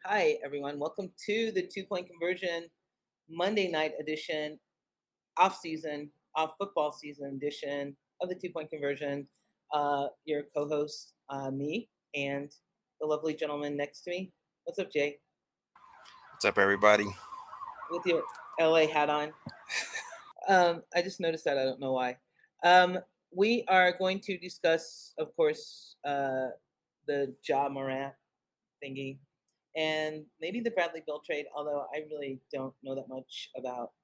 Hi, everyone. Welcome to the 2 Point Conversion Monday night edition, off football season edition of the 2 Point Conversion. Your co host, me, and the lovely gentleman next to me. What's up, Jay? What's up, everybody? With your LA hat on. I just noticed that. I don't know why. We are going to discuss, of course, the Ja Morant thingy and maybe the Bradley Bill trade, although I really don't know that much about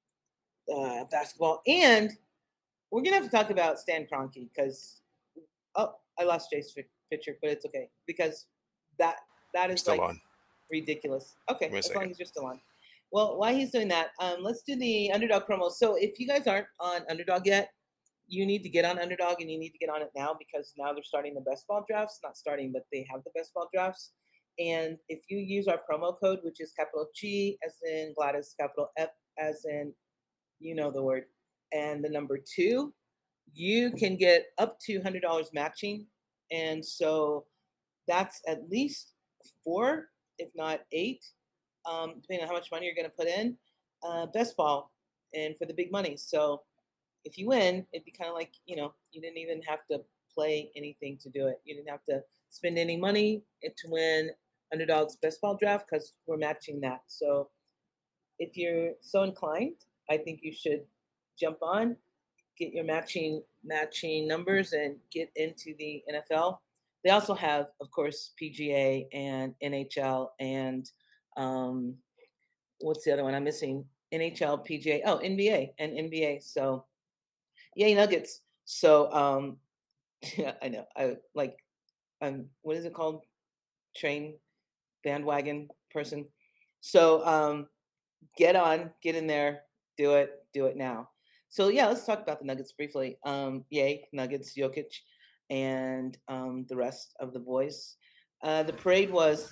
basketball. And we're gonna have to talk about Stan Kroenke because I lost Jay's picture, but it's okay because that is Still like on. ridiculous. Okay, Give me a as second. long as you're still on. Well, while he's doing that, let's do the Underdog promo. So if you guys aren't on Underdog yet, you need to get on Underdog and you need to get on it now because now they're starting the best ball drafts. Not starting, but they have the best ball drafts. And if you use our promo code, which is capital G as in Gladys, capital F as in you know the word, and the number 2, you can get up to $100 matching. And so that's at least 4, if not 8, depending on how much money you're going to put in. Best ball and for the big money. So if you win, it'd be kind of like, you didn't even have to play anything to do it. You didn't have to spend any money to win Underdog's best ball draft because we're matching that. So if you're so inclined, I think you should jump on, get your matching numbers, and get into the NFL. They also have, of course, PGA and NHL and what's the other one I'm missing? NHL, PGA, NBA and NBA. So yay Nuggets. So yeah, I know. I like what is it called? Train bandwagon person. So get in there, do it now. So yeah, let's talk about the Nuggets briefly. Yay, Nuggets, Jokic, and the rest of the boys. The parade was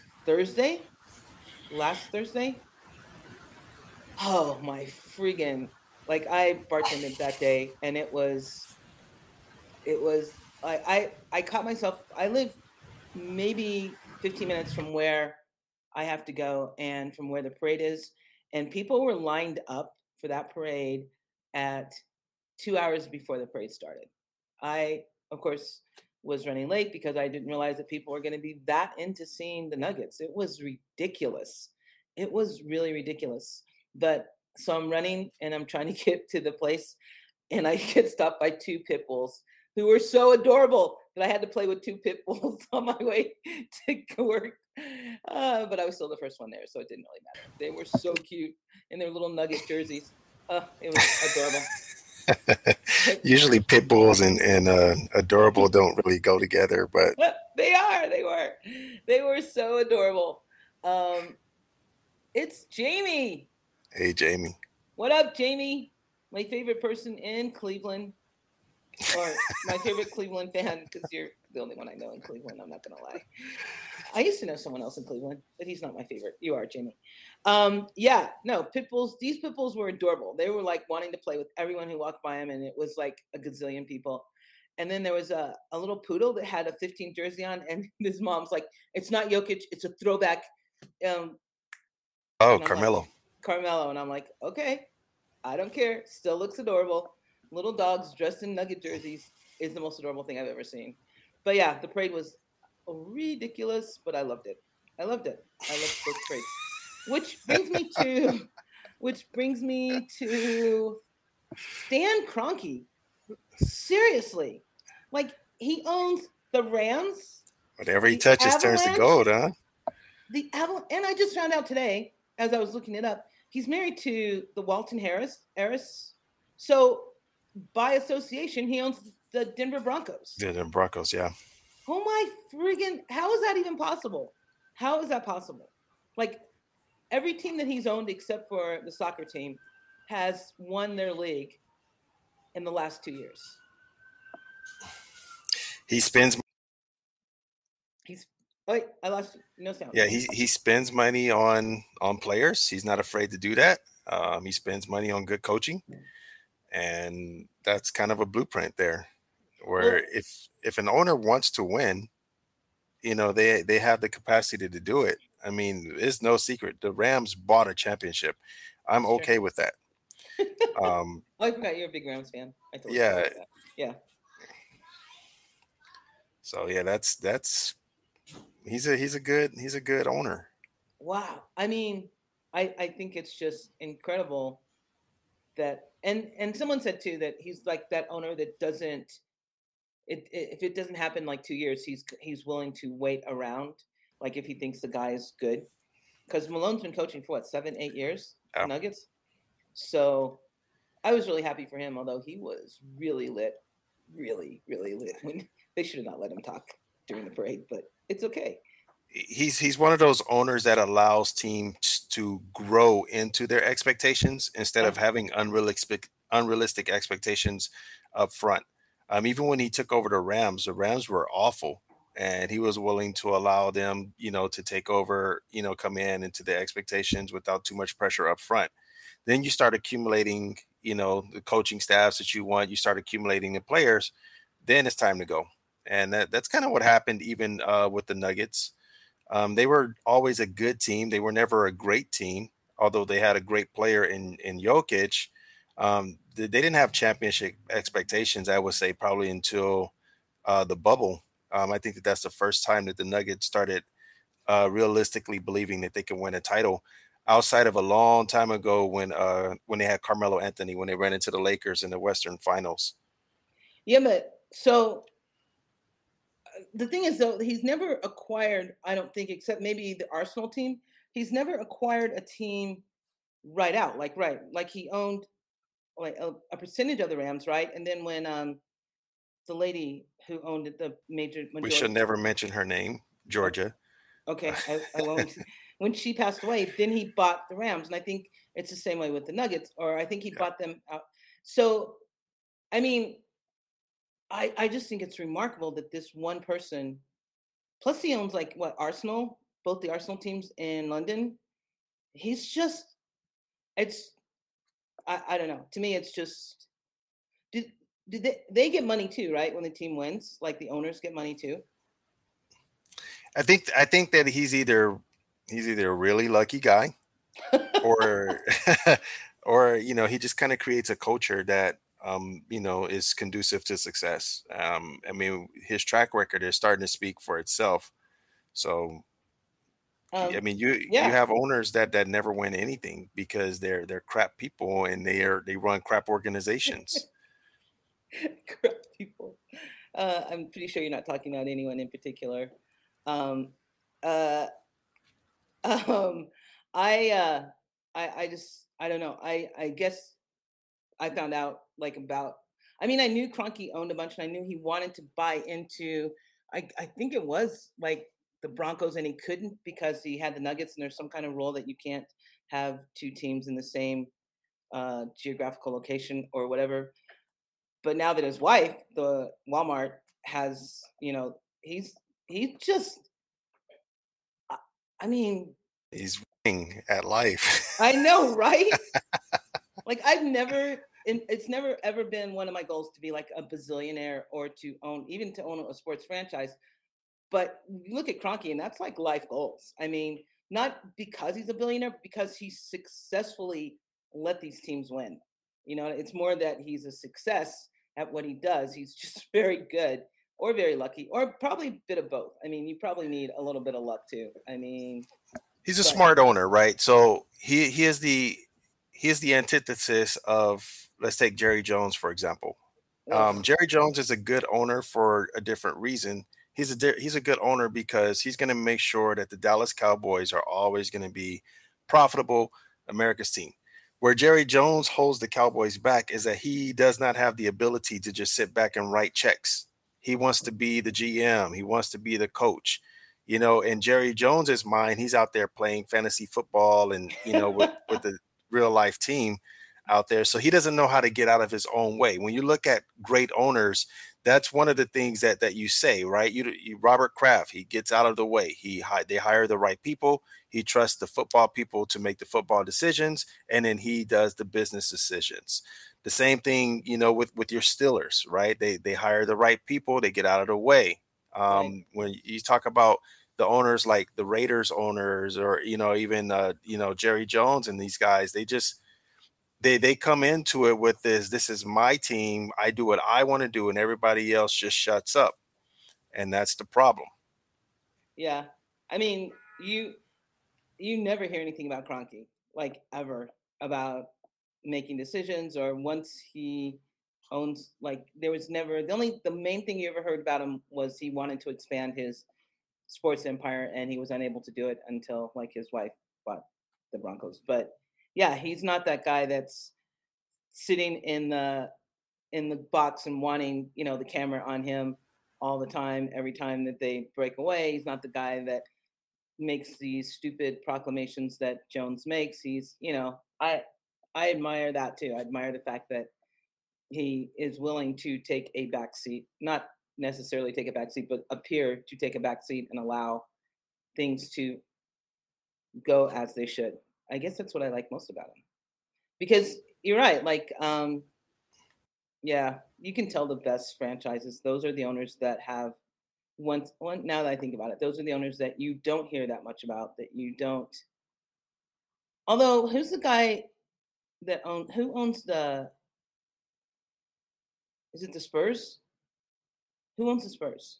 last Thursday. Oh my friggin'! Like I bartended that day, and it was I caught myself. I live maybe 15 minutes from where I have to go and from where the parade is, and people were lined up for that parade at 2 hours before the parade started. I, of course, was running late because I didn't realize that people were going to be that into seeing the Nuggets. It was ridiculous. It was really ridiculous. But so I'm running and I'm trying to get to the place, and I get stopped by 2 pit bulls who were so adorable that I had to play with 2 pit bulls on my way to work. But I was still the first one there, so it didn't really matter. They were so cute in their little Nugget jerseys. It was adorable. Usually, pit bulls and adorable don't really go together, but They were so adorable. Um, it's Jamie. hey, Jamie. What up, Jamie? My favorite person in Cleveland, or my favorite Cleveland fan, because you're the only one I know in Cleveland. I'm not gonna lie. I used to know someone else in Cleveland, but he's not my favorite. You are, Jamie. Yeah, no, pit bulls. These pit bulls were adorable. They were like wanting to play with everyone who walked by him, and it was like a gazillion people. And then there was a little poodle that had a 15 jersey on, and his mom's like, "It's not Jokic, it's a throwback." Um, Oh, and I'm like, Carmelo. Carmelo, and I'm like, okay, I don't care. Still looks adorable. Little dogs dressed in Nugget jerseys is the most adorable thing I've ever seen. But yeah, the parade was ridiculous, but I loved it. I loved both parades. Which brings me to Stan Kroenke. Seriously, like he owns the Rams, Whatever he the touches turns to Avalanche, gold, huh? and I just found out today, as I was looking it up, he's married to the Walton heiress. So by association, he owns the Denver Broncos. Yeah, the Broncos, yeah. Oh my friggin'! How is that even possible? How is that possible? Like every team that he's owned, except for the soccer team, has won their league in the last 2 years. He spends. He's wait, I lost no sound. Yeah, he spends money on players. He's not afraid to do that. He spends money on good coaching, and that's kind of a blueprint there. Where Well, if an owner wants to win, they have the capacity to do it. I mean, it's no secret. The Rams bought a championship. I'm That's true. okay with that. Um, Oh, I forgot you're a big Rams fan. I totally forgot yeah. about that. Yeah. So yeah, that's he's a good owner. Wow. I mean, I think it's just incredible that and someone said too that he's like that owner that doesn't if it doesn't happen like 2 years, he's willing to wait around, like if he thinks the guy is good. Because Malone's been coaching for what 7, 8 years, the Yeah. Nuggets. So I was really happy for him, although he was really lit, really, really lit. When they should have not let him talk during the parade, but it's okay. He's one of those owners that allows teams to grow into their expectations instead Yeah. of having unrealistic expectations up front. Even when he took over the Rams were awful, and he was willing to allow them, to take over, come in into their expectations without too much pressure up front. Then you start accumulating, the coaching staffs that you want. You start accumulating the players. Then it's time to go, and that's kind of what happened even with the Nuggets. They were always a good team. They were never a great team, although they had a great player in Jokic. They didn't have championship expectations, I would say, probably until the bubble. I think that's the first time that the Nuggets started realistically believing that they could win a title. Outside of a long time ago, when they had Carmelo Anthony, when they ran into the Lakers in the Western Finals. Yeah, but so the thing is though, he's never acquired, I don't think, except maybe the Arsenal team. He's never acquired a team right out, like he owned like a percentage of the Rams, right? And then when the lady who owned it, the major We should majority. never mention her name, Okay, Georgia. okay, I won't. When she passed away, then he bought the Rams, and I think it's the same way with the Nuggets, or I think he Yeah. bought them out. So, I mean, I just think it's remarkable that this one person, plus he owns like what Arsenal, both the Arsenal teams in London. He's just, it's, I don't know. To me, it's just, did did they get money too, right? When the team wins, like the owners get money too. I think that he's either a really lucky guy or or he just kind of creates a culture that is conducive to success. I mean, his track record is starting to speak for itself. So I mean, you Yeah, have owners that never win anything because they're crap people and they run crap organizations. corrupt people. I'm pretty sure you're not talking about anyone in particular. Um, uh, um, I, uh, I just, I don't know. I guess I found out like about. I mean, I knew Cronky owned a bunch, and I knew he wanted to buy into. I think it was like the Broncos, and he couldn't because he had the Nuggets, and there's some kind of rule that you can't have two teams in the same geographical location or whatever. But now that his wife, the Walmart, has, he's just. I I mean, He's winning at life. I know, right? Like I've never, it's never ever been one of my goals to be like a bazillionaire or to own, even to own a sports franchise. But you look at Cronky, and that's like life goals. I mean, not because he's a billionaire, but because he successfully let these teams win. It's more that he's a success at what he does. He's just very good, or very lucky, or probably a bit of both. I mean, you probably need a little bit of luck too. I mean, He's a but smart owner, right? So he is the antithesis of, let's take Jerry Jones for example. ugh, Jerry Jones is a good owner for a different reason. He's a good owner because he's going to make sure that the Dallas Cowboys are always going to be profitable, America's team. Where Jerry Jones holds the Cowboys back is that he does not have the ability to just sit back and write checks. He wants to be the GM. He wants to be the coach. In Jerry Jones's mind, he's out there playing fantasy football and with the real life team out there. So he doesn't know how to get out of his own way. When you look at great owners, that's one of the things that you say, right? Robert Kraft, he gets out of the way. They hire the right people. He trusts the football people to make the football decisions, and then he does the business decisions. The same thing, with your Steelers, right? They hire the right people. They get out of the way. right, When you talk about the owners like the Raiders owners or, even, Jerry Jones and these guys, they come into it with this is my team. I do what I want to do and everybody else just shuts up. And that's the problem. Yeah. I mean, you never hear anything about Kroenke, like ever, about making decisions or once he owns, like there was never the main thing you ever heard about him was he wanted to expand his sports empire and he was unable to do it until like his wife bought the Broncos. But yeah, he's not that guy that's sitting in the box and wanting, the camera on him all the time, every time that they break away. He's not the guy that makes these stupid proclamations that Jones makes. He's, I admire that too. I admire the fact that he is willing to take a back seat, not necessarily take a back seat, but appear to take a back seat and allow things to go as they should. I guess that's what I like most about him. Because you're right, like yeah, you can tell the best franchises, those are the owners that have one now that I think about it, those are the owners that you don't hear that much about, that you don't. Although, who's the guy who owns the is it the Spurs? Who owns the Spurs?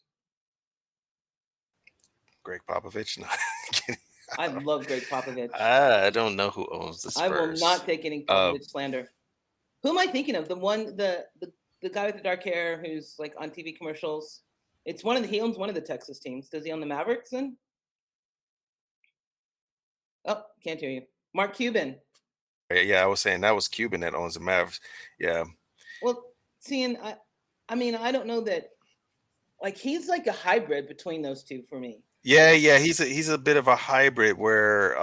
Greg Popovich. No, I love Greg Popovich. I don't know who owns the Spurs. I will not take any Popovich slander. Who am I thinking of? The one, the guy with the dark hair who's like on TV commercials. It's he owns one of the Texas teams. Does he own the Mavericks then? Oh, can't hear you. Mark Cuban. Yeah, I was saying that was Cuban that owns the Mavericks. Yeah. Well, seeing, I mean, I don't know that. Like he's like a hybrid between those two for me. Yeah, he's a bit of a hybrid where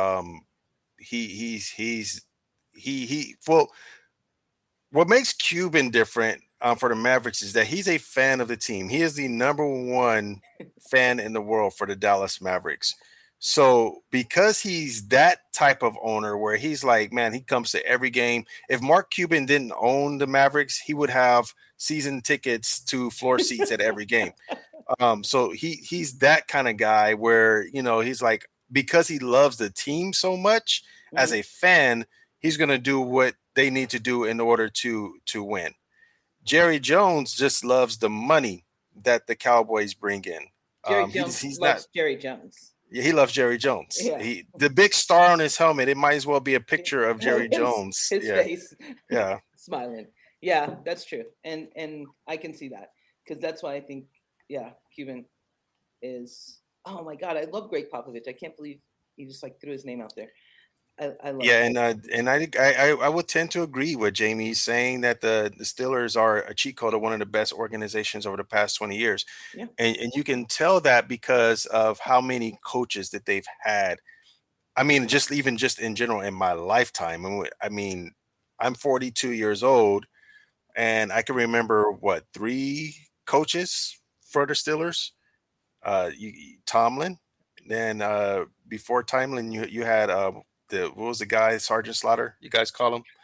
well, what makes Cuban different for the Mavericks is that he's a fan of the team. He is the number one fan in the world for the Dallas Mavericks. So because he's that type of owner where he's like, man, he comes to every game. If Mark Cuban didn't own the Mavericks, he would have season tickets to floor seats at every game. So he's that kind of guy where, he's like, because he loves the team so much as a fan, he's going to do what they need to do in order to win. Jerry Jones just loves the money that the Cowboys bring in. Jerry Jones loves Jerry Jones. Yeah, he loves Jerry Jones. Yeah. The big star on his helmet, it might as well be a picture of Jerry Jones. His face. Yeah. Smiling. Yeah, that's true. And I can see that because that's why I think, yeah, Cuban is, oh my God, I love Greg Popovich. I can't believe he just like threw his name out there. I love it. And I would tend to agree with Jamie saying that the Steelers are a cheat code of one of the best organizations over the past 20 years. Yeah. And you can tell that because of how many coaches that they've had. I mean, just in general in my lifetime. I mean, I'm 42 years old and I can remember 3 coaches for the Steelers. Tomlin. Then before Tomlin, you had what was the guy, Sergeant Slaughter? You guys call him?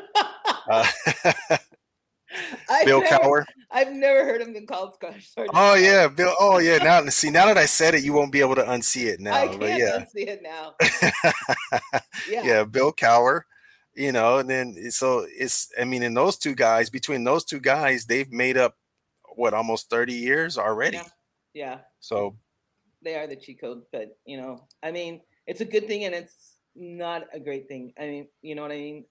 Bill Cowher. I've never heard him been called Sergeant. Oh yeah, Bill. Oh yeah. Now that I said it, you won't be able to unsee it now. I can't unsee it now. Yeah, Bill Cowher. And then so it's. I mean, in those two guys, between those two guys, they've made up almost 30 years already. Yeah. So they are the cheat code, but I mean, it's a good thing and it's not a great thing. I mean, you know what I mean?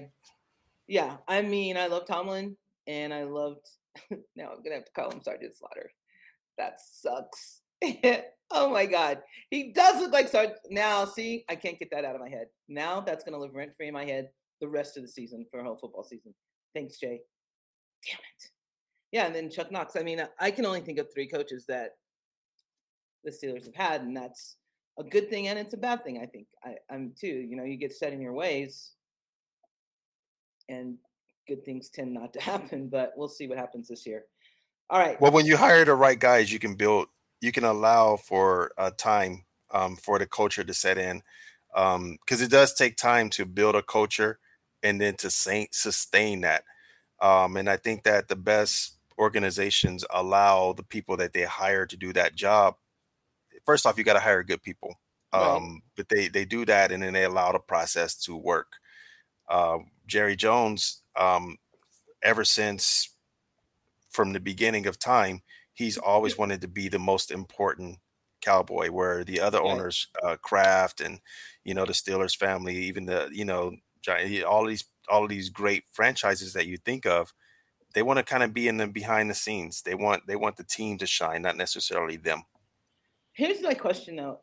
I mean, I love Tomlin and I loved, now I'm going to have to call him Sergeant Slaughter. That sucks. Oh my God. He does look like Sergeant. Now, see, I can't get that out of my head. Now that's going to live rent free in my head the rest of the season for a whole football season. Thanks, Jay. Damn it. Yeah. And then Chuck Knox. I mean, I can only think of 3 coaches that the Steelers have had, and that's a good thing and it's a bad thing. I think I'm too, you get set in your ways and good things tend not to happen, but we'll see what happens this year. All right. Well, when you hire the right guys, you can allow for time for the culture to set in. Because it does take time to build a culture and then to sustain that. And I think that the best organizations allow the people that they hire to do that job first off, you got to hire good people. Right. But they do that, and then they allow the process to work. Jerry Jones, ever since from the beginning of time, he's always wanted to be the most important cowboy, where the other Right. owners, Kraft and, the Steelers family, even the, all of these great franchises that you think of, they want to kind of be in the behind the scenes. They want the team to shine, not necessarily them. Here's my question though.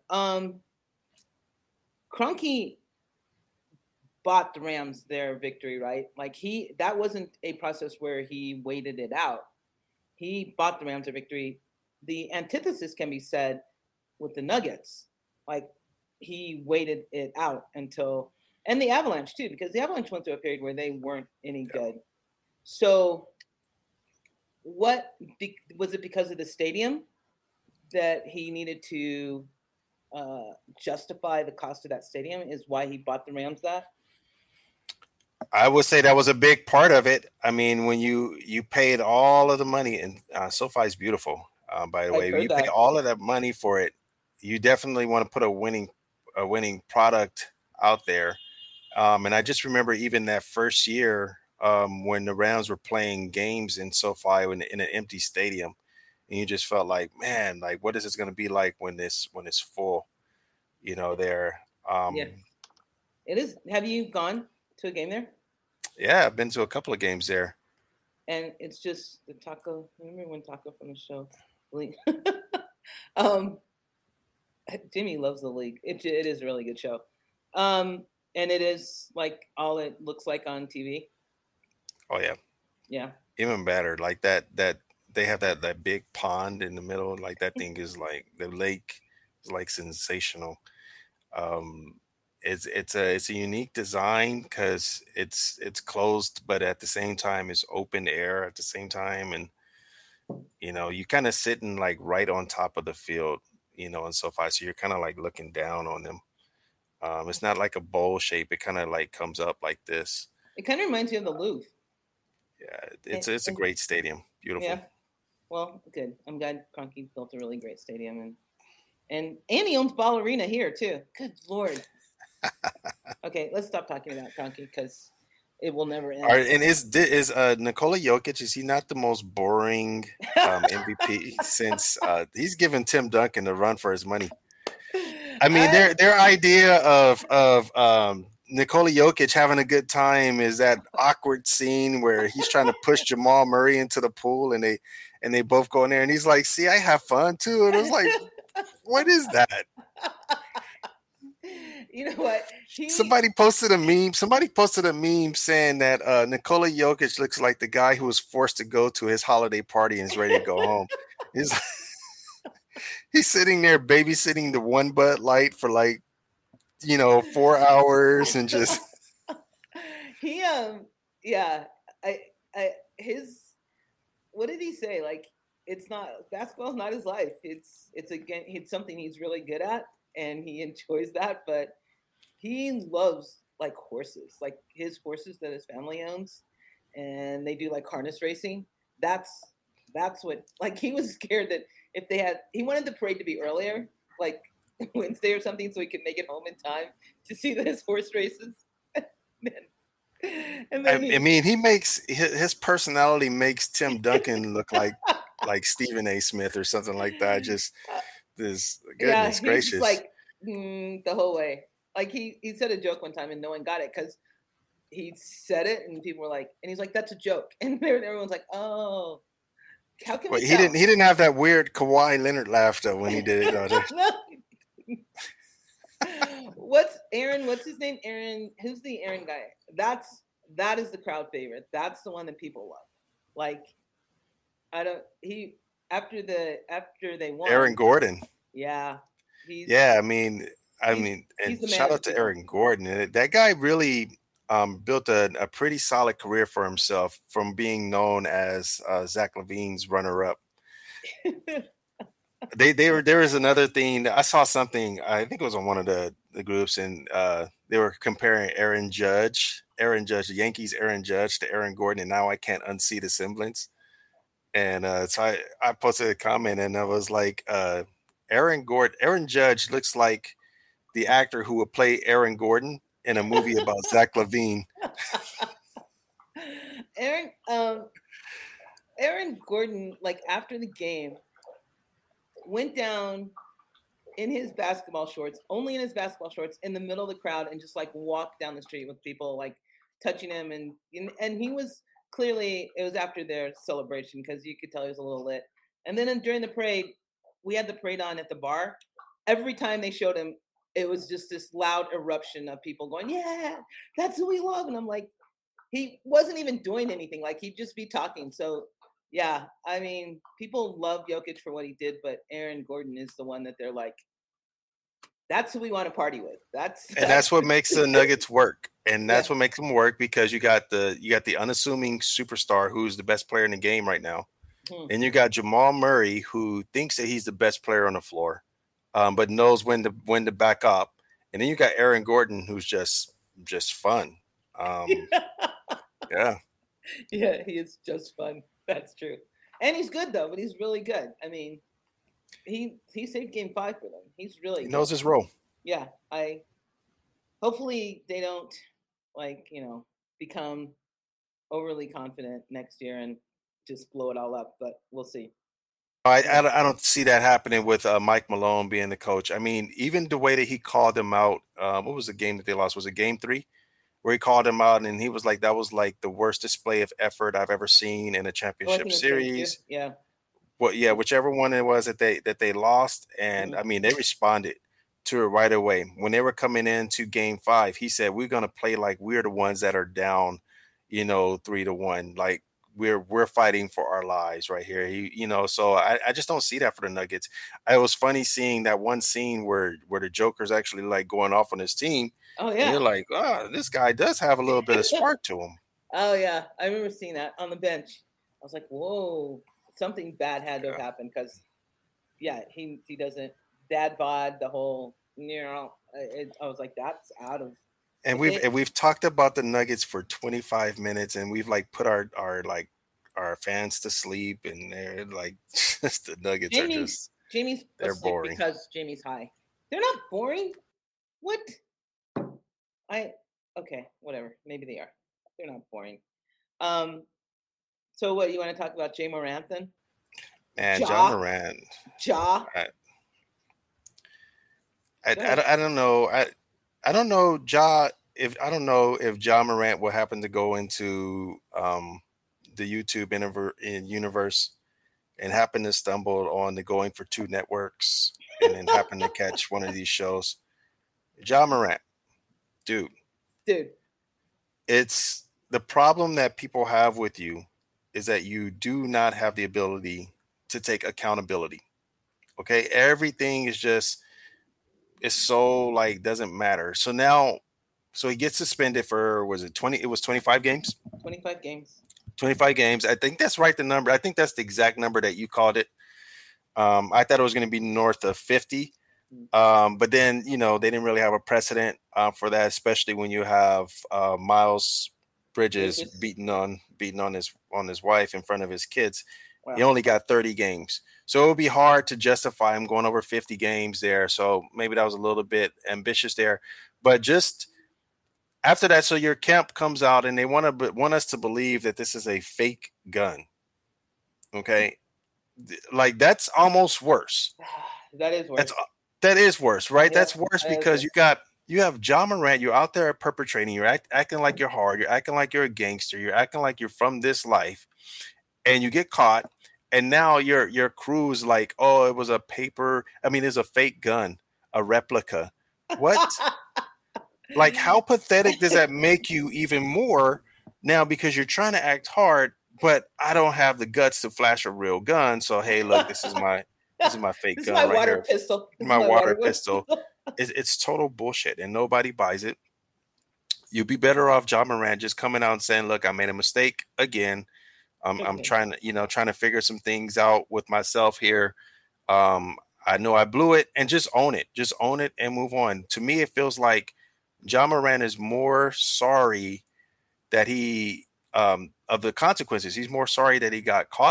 Kroenke bought the Rams their victory, right? Like that wasn't a process where he waited it out. He bought the Rams their victory. The antithesis can be said with the Nuggets. Like he waited it out until, and the Avalanche too, because the Avalanche went through a period where they weren't any good. So was it because of the stadium that he needed to justify the cost of that stadium is why he bought the Rams that? I would say that was a big part of it. I mean, when you paid all of the money, and SoFi is beautiful, by the way. You pay all of that money for it, you definitely want to put a winning product out there. And I just remember even that first year, when the Rams were playing games in SoFi in an empty stadium, and you just felt like, man, like what is this going to be like when it's full? There. Yeah, it is. Have you gone to a game there? Yeah, I've been to a couple of games there. And it's just the Taco. Remember when Taco from the show? Jimmy loves the league. It is a really good show. And it is like all it looks like on TV. Oh yeah. Yeah. Even better. Like that they have that big pond in the middle. Like that thing is like the lake is like sensational. It's a unique design because it's closed, but at the same time it's open air at the same time, and you kind of sitting like right on top of the field, and SoFi, so you're kind of like looking down on them. It's not like a bowl shape; it kind of like comes up like this. It kind of reminds you of the Louvre. Yeah, it's a great stadium, beautiful. Yeah, well, good. I'm glad Kroenke built a really great stadium, and he owns Ball Arena here too. Good Lord. Okay, let's stop talking about Kroenke because it will never end. All right, and is Nikola Jokic, is he not the most boring MVP since he's given Tim Duncan a run for his money? I mean, their idea of Nikola Jokic having a good time is that awkward scene where he's trying to push Jamal Murray into the pool, and they both go in there, and he's like, "See, I have fun too," and it's like, what is that? You know what? Somebody posted a meme saying that Nikola Jokic looks like the guy who was forced to go to his holiday party and is ready to go home. He's sitting there babysitting the one Bud Light for 4 hours and just what did he say? Like, it's not, basketball's not his life. It's something he's really good at and he enjoys that, but he loves like horses, like his horses that his family owns, and they do like harness racing. That's what, like, he was scared that he wanted the parade to be earlier, like Wednesday or something, so he could make it home in time to see his horse races. I mean, he makes his personality makes Tim Duncan look like Stephen A. Smith or something like that. Just this goodness gracious, like the whole way. Like he said a joke one time and no one got it because he said it and people were like, and he's like, "That's a joke," and everyone's like, "Oh, how can we?" He didn't have that weird Kawhi Leonard laugh though when he did it. What's his name? Aaron. Who's the Aaron guy? That is the crowd favorite. That's the one that people love. Like, after they won. Aaron Gordon. Yeah. I mean, and shout out to Aaron Gordon. That guy really built a pretty solid career for himself from being known as Zach LaVine's runner-up. There was another thing. I saw something, I think it was on one of the groups, and they were comparing Aaron Judge, the Yankees Aaron Judge, to Aaron Gordon, and now I can't unsee the semblance. And so I posted a comment, and I was like, Aaron Judge looks like the actor who would play Aaron Gordon in a movie about Zach Levine. Aaron, Aaron Gordon, like after the game, went down in his basketball shorts, only in his basketball shorts, in the middle of the crowd, and just like walked down the street with people like touching him, and he was clearly, it was after their celebration because you could tell he was a little lit. And then during the parade, we had the parade on at the bar. Every time they showed him, it was just this loud eruption of people going, "Yeah, that's who we love," and I'm like, he wasn't even doing anything. Like he'd just be talking. So yeah, I mean, people love Jokic for what he did, but Aaron Gordon is the one that they're like, that's who we want to party with. That's what makes the Nuggets work. And that's Yeah. what makes them work, because you got the unassuming superstar who's the best player in the game right now. Hmm. And you got Jamal Murray, who thinks that he's the best player on the floor, but knows when to back up. And then you got Aaron Gordon, who's just fun. Yeah. Yeah, he is just fun. That's true. And he's good though, but he's really good. I mean, he saved game 5 for them. He's really He good. knows his role. Yeah, hopefully they don't become overly confident next year and just blow it all up, but we'll see. I don't see that happening with Mike Malone being the coach. I mean, even the way that he called them out, what was the game that they lost? Was it game 3? Where he called him out and he was like, that was like the worst display of effort I've ever seen in a championship series. Yeah. Well, yeah, whichever one it was that they lost. And I mean, they responded to it right away. When they were coming into game 5, he said, we're going to play like we're the ones that are down, 3-1. Like we're fighting for our lives right here. So I just don't see that for the Nuggets. It was funny seeing that one scene where the Joker's actually like going off on his team. Oh yeah. And you're like, oh, this guy does have a little bit of spark to him. Oh yeah, I remember seeing that on the bench. I was like, whoa, something bad had to have happened because, yeah, he doesn't dad bod the whole. I was like, that's out of. And we've talked about the Nuggets for 25 minutes, and we've like put our fans to sleep, and they're like, just the Nuggets are just. Jamie's they're boring because Jamie's high. They're not boring. What? Okay, whatever. Maybe they are. They're not boring. So what, you want to talk about Ja Morant then? And Ja Morant. Ja. I don't know. I don't know if Ja Morant will happen to go into the YouTube universe and happen to stumble on the Going for Two networks and then happen to catch one of these shows. Ja Morant. Dude, it's the problem that people have with you is that you do not have the ability to take accountability. Okay, everything is so like doesn't matter. So he gets suspended for, was it 20? It was 25 games. 25 games. 25 games. I think that's right. The number. I think that's the exact number that you called it. I thought it was going to be north of 50. But then, they didn't really have a precedent for that, especially when you have Miles Bridges beating on his wife in front of his kids. Wow. He only got 30 games. So it would be hard to justify him going over 50 games there. So maybe that was a little bit ambitious there. But just after that, so your camp comes out and they want us to believe that this is a fake gun. Okay? Like, that's almost worse. That is worse. That is worse, right? Yeah, that's worse because you have Ja Morant. You're out there perpetrating. You're acting like you're hard. You're acting like you're a gangster. You're acting like you're from this life, and you get caught. And now your crew's like, oh, it was a it's a fake gun, a replica. What? Like, how pathetic does that make you even more now? Because you're trying to act hard, but I don't have the guts to flash a real gun. So hey, look, this is my fake gun right here. Pistol. My water pistol. It's total bullshit, and nobody buys it. You'd be better off Ja Morant just coming out and saying, "Look, I made a mistake again. I'm trying to figure some things out with myself here. I know I blew it, and just own it. Just own it and move on." To me, it feels like Ja Morant is more sorry that he of the consequences. He's more sorry that he got caught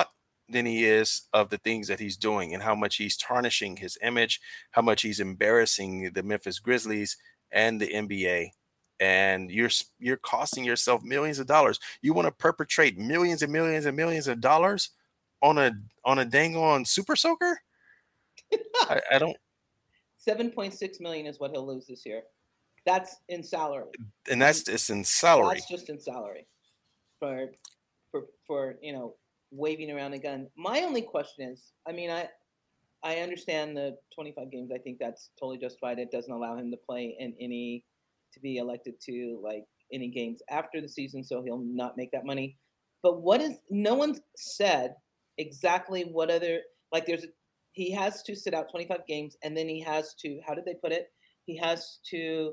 than he is of the things that he's doing and how much he's tarnishing his image, how much he's embarrassing the Memphis Grizzlies and the NBA. And you're costing yourself millions of dollars. You want to perpetrate millions and millions and millions of dollars on a dang on super soaker? I don't. 7.6 million is what he'll lose this year. That's in salary. And that's it's in salary. That's just in salary for waving around a gun. My only question is, I mean, I understand the 25 games. I think that's totally justified. It doesn't allow him to play to be elected to like any games after the season, so he'll not make that money. But no one's said exactly what other, like he has to sit out 25 games, and then he has to, how did they put it? He has to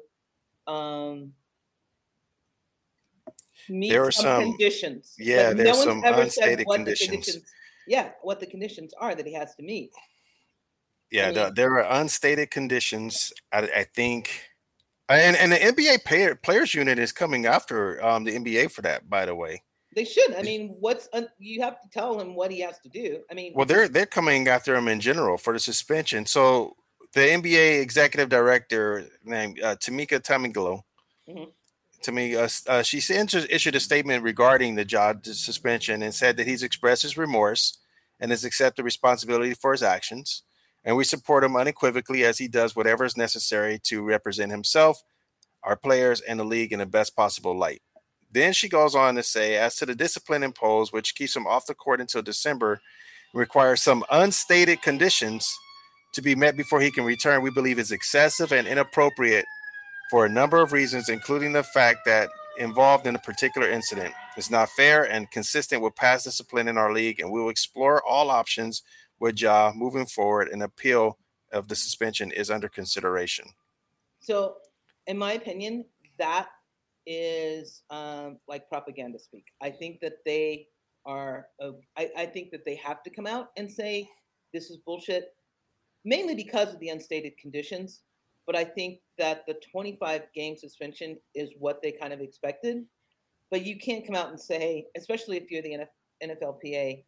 meet there are some conditions. Yeah, there's no some unstated conditions. What the conditions are that he has to meet. Yeah, there are unstated conditions. I think, and the NBA players unit is coming after the NBA for that. By the way, they should. I mean, you have to tell him what he has to do. I mean, well, they're coming after him in general for the suspension. So the NBA executive director named Tamika Tamigalo. Mm-hmm. To me, she issued a statement regarding the job suspension and said that he's expressed his remorse and has accepted responsibility for his actions. And we support him unequivocally as he does whatever is necessary to represent himself, our players, and the league in the best possible light. Then she goes on to say, as to the discipline imposed, which keeps him off the court until December, requires some unstated conditions to be met before he can return, we believe is excessive and inappropriate for a number of reasons, including the fact that involved in a particular incident. It's not fair and consistent with past discipline in our league, and we will explore all options with Ja moving forward. An appeal of the suspension is under consideration. So, in my opinion, that is like propaganda speak. I think that they are. I think that they have to come out and say this is bullshit, mainly because of the unstated conditions. But I think that the 25-game suspension is what they kind of expected. But you can't come out and say, especially if you're the NFLPA,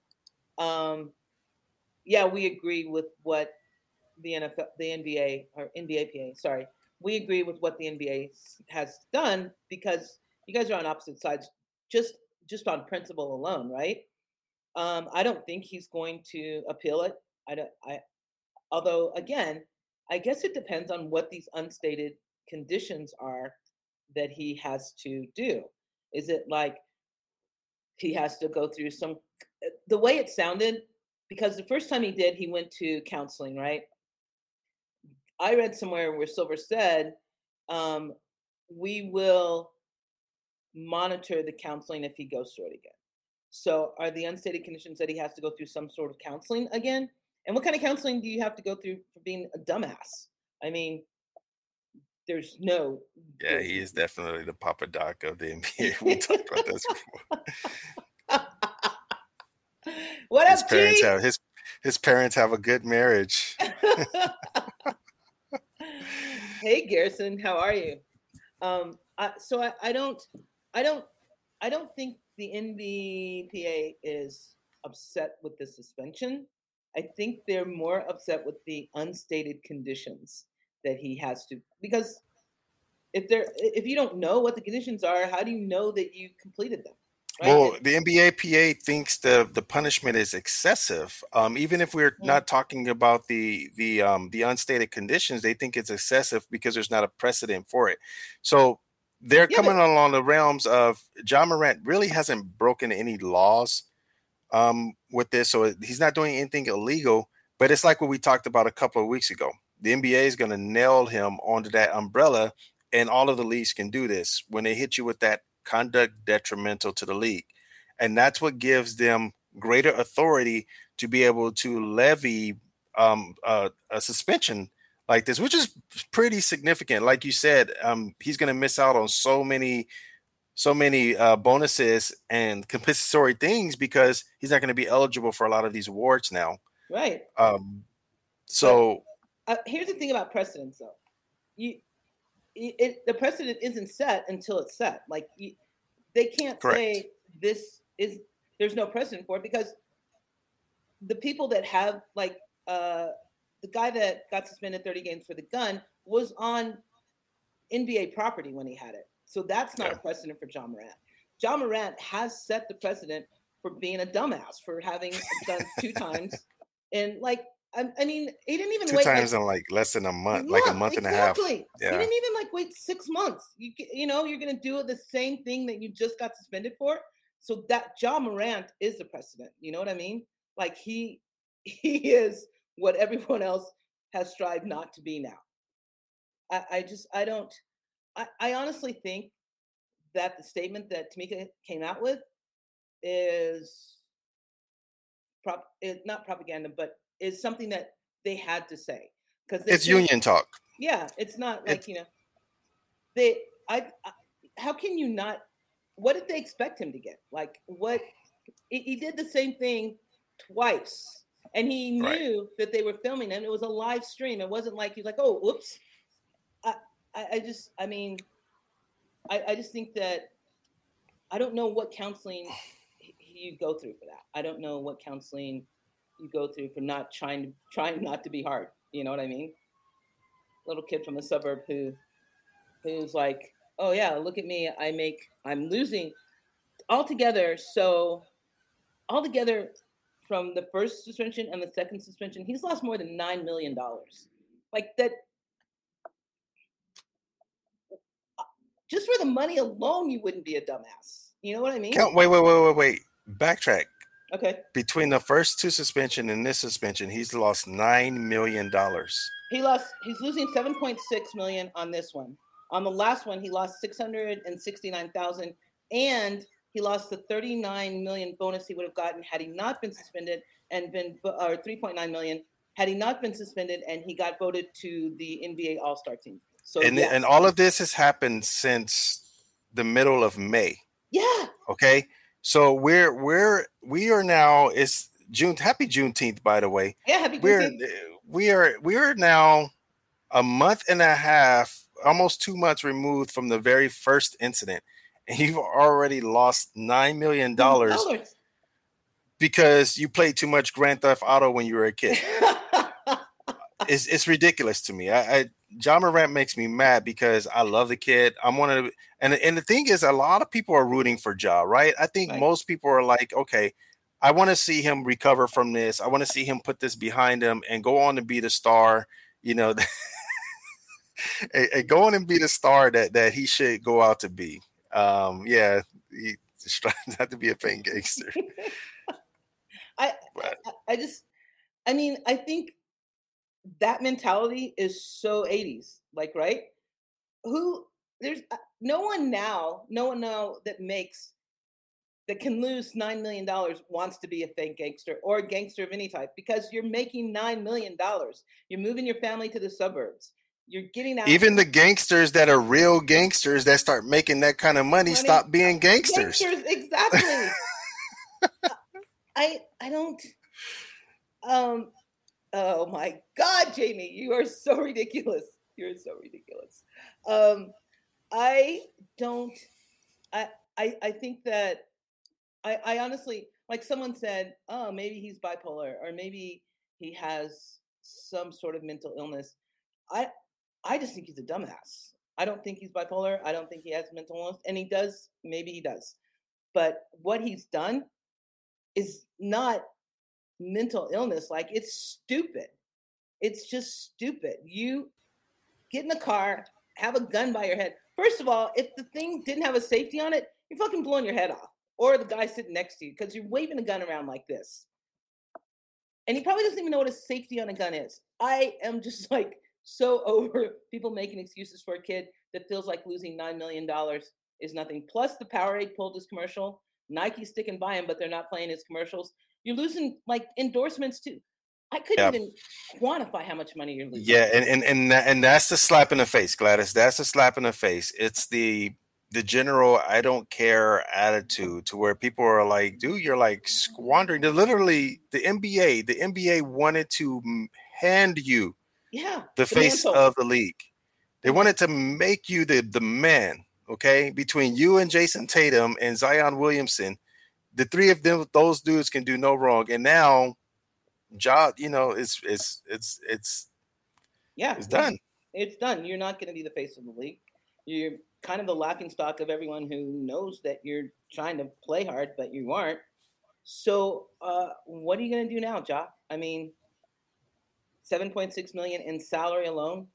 yeah, we agree with what the NBA or NBAPA, sorry, we agree with what the NBA has done because you guys are on opposite sides, just on principle alone, right? I don't think he's going to appeal it. Although again, I guess it depends on what these unstated conditions are that he has to do. Is it like he has to go through the way it sounded, because the first time he did, he went to counseling, right? I read somewhere where Silver said, we will monitor the counseling if he goes through it again. So are the unstated conditions that he has to go through some sort of counseling again? And what kind of counseling do you have to go through for being a dumbass? I mean, there's no. Yeah, he is definitely the Papa Doc of the NBA. We talked about this before. What his up, parents G? have his parents have a good marriage. Hey, Garrison, how are you? So I don't think the NBPA is upset with the suspension. I think they're more upset with the unstated conditions that he has to, because if you don't know what the conditions are, how do you know that you completed them? Right? Well, the NBAPA thinks the punishment is excessive. Even if we're not talking about the unstated conditions, they think it's excessive because there's not a precedent for it. So they're coming along the realms of Ja Morant really hasn't broken any laws with this, so he's not doing anything illegal. But it's like what we talked about a couple of weeks ago. The NBA is going to nail him onto that umbrella, and all of the leagues can do this when they hit you with that conduct detrimental to the league. And that's what gives them greater authority to be able to levy a suspension like this, which is pretty significant. Like you said, he's going to miss out on so many bonuses and compensatory things because he's not going to be eligible for a lot of these awards now. Right. So here's the thing about precedents, though. The precedent isn't set until it's set. Like they can't say there's no precedent for it, because the people that have like the guy that got suspended 30 games for the gun was on NBA property when he had it. So that's not a precedent for Ja Morant. Ja Morant has set the precedent for being a dumbass, for having guns 2 times. And like, I mean, he didn't even 2 wait times like, in like less than a month, like a month and a half. He Yeah. didn't even like wait 6 months. You know, you're going to do the same thing that you just got suspended for. So that Ja Morant is the precedent. You know what I mean? Like he is what everyone else has strived not to be now. I honestly think that the statement that Tamika came out with is not propaganda, but is something that they had to say, because it's union talk. Yeah, it's not like, you know, how can you not? What did they expect him to get? Like, what? He did the same thing twice, and he knew that they were filming, and it was a live stream. It wasn't like he's like, oh, whoops. I just think that I don't know what counseling you go through for that. I don't know what counseling you go through for not trying not to be hard. You know what I mean? Little kid from the suburb who's like, oh yeah, look at me. I'm losing altogether. So altogether, from the first suspension and the second suspension, he's lost more than $9 million. Like that. Just for the money alone, you wouldn't be a dumbass. You know what I mean? Wait. Backtrack. Okay. Between the first 2 suspension and this suspension, he's lost $9 million. He's losing 7.6 million on this one. On the last one, he lost 669,000, and he lost the 39 million bonus he would have gotten had he not been suspended or 3.9 million had he not been suspended and he got voted to the NBA All-Star team. So and all of this has happened since the middle of May. Yeah. Okay. So we are now, it's June. Happy Juneteenth, by the way. Yeah, happy Juneteenth. We are now a month and a half, almost 2 months removed from the very first incident, and you've already lost $9 million because you played too much Grand Theft Auto when you were a kid. It's ridiculous to me. Ja Morant makes me mad because I love the kid. And the thing is, a lot of people are rooting for Ja, right? I think most people are like, okay, I want to see him recover from this. I want to see him put this behind him and go on to be the star, you know, and go on and be the star that he should go out to be. He's trying not to be a fake gangster. I think that mentality is so 80s, like, right? There's no one now that can lose $9 million wants to be a fake gangster or a gangster of any type, because you're making $9 million. You're moving your family to the suburbs. You're getting out. Even the gangsters that are real gangsters that start making that kind of money stop being gangsters. Exactly. I don't. Oh my God, Jamie, you are so ridiculous. You're so ridiculous. I think that I honestly, like, someone said, oh, maybe he's bipolar, or maybe he has some sort of mental illness. I just think he's a dumbass. I don't think he's bipolar. I don't think he has mental illness, and maybe he does. But what he's done is not mental illness. Like, it's stupid. It's just stupid. You get in the car, have a gun by your head. First of all, if the thing didn't have a safety on it, you're fucking blowing your head off, or the guy sitting next to you, because you're waving a gun around like this. And he probably doesn't even know what a safety on a gun is. I am just like so over people making excuses for a kid that feels like losing $9 million is nothing. Plus, the Powerade pulled his commercial. Nike's sticking by him, but they're not playing his commercials. You're losing like endorsements too. I couldn't even quantify how much money you're losing. Yeah, and that's the slap in the face, Gladys. That's the slap in the face. It's the general I don't care attitude, to where people are like, dude, you're like squandering. Literally, the NBA wanted to hand you the face of the league. They wanted to make you the man, okay? Between you and Jason Tatum and Zion Williamson, the three of them, those dudes can do no wrong. And now job, it's Yeah, done. it's done. You're not going to be the face of the league. You're kind of the laughing stock of everyone who knows that you're trying to play hard, but you aren't. So, what are you going to do now, Ja? I mean, 7.6 million in salary alone.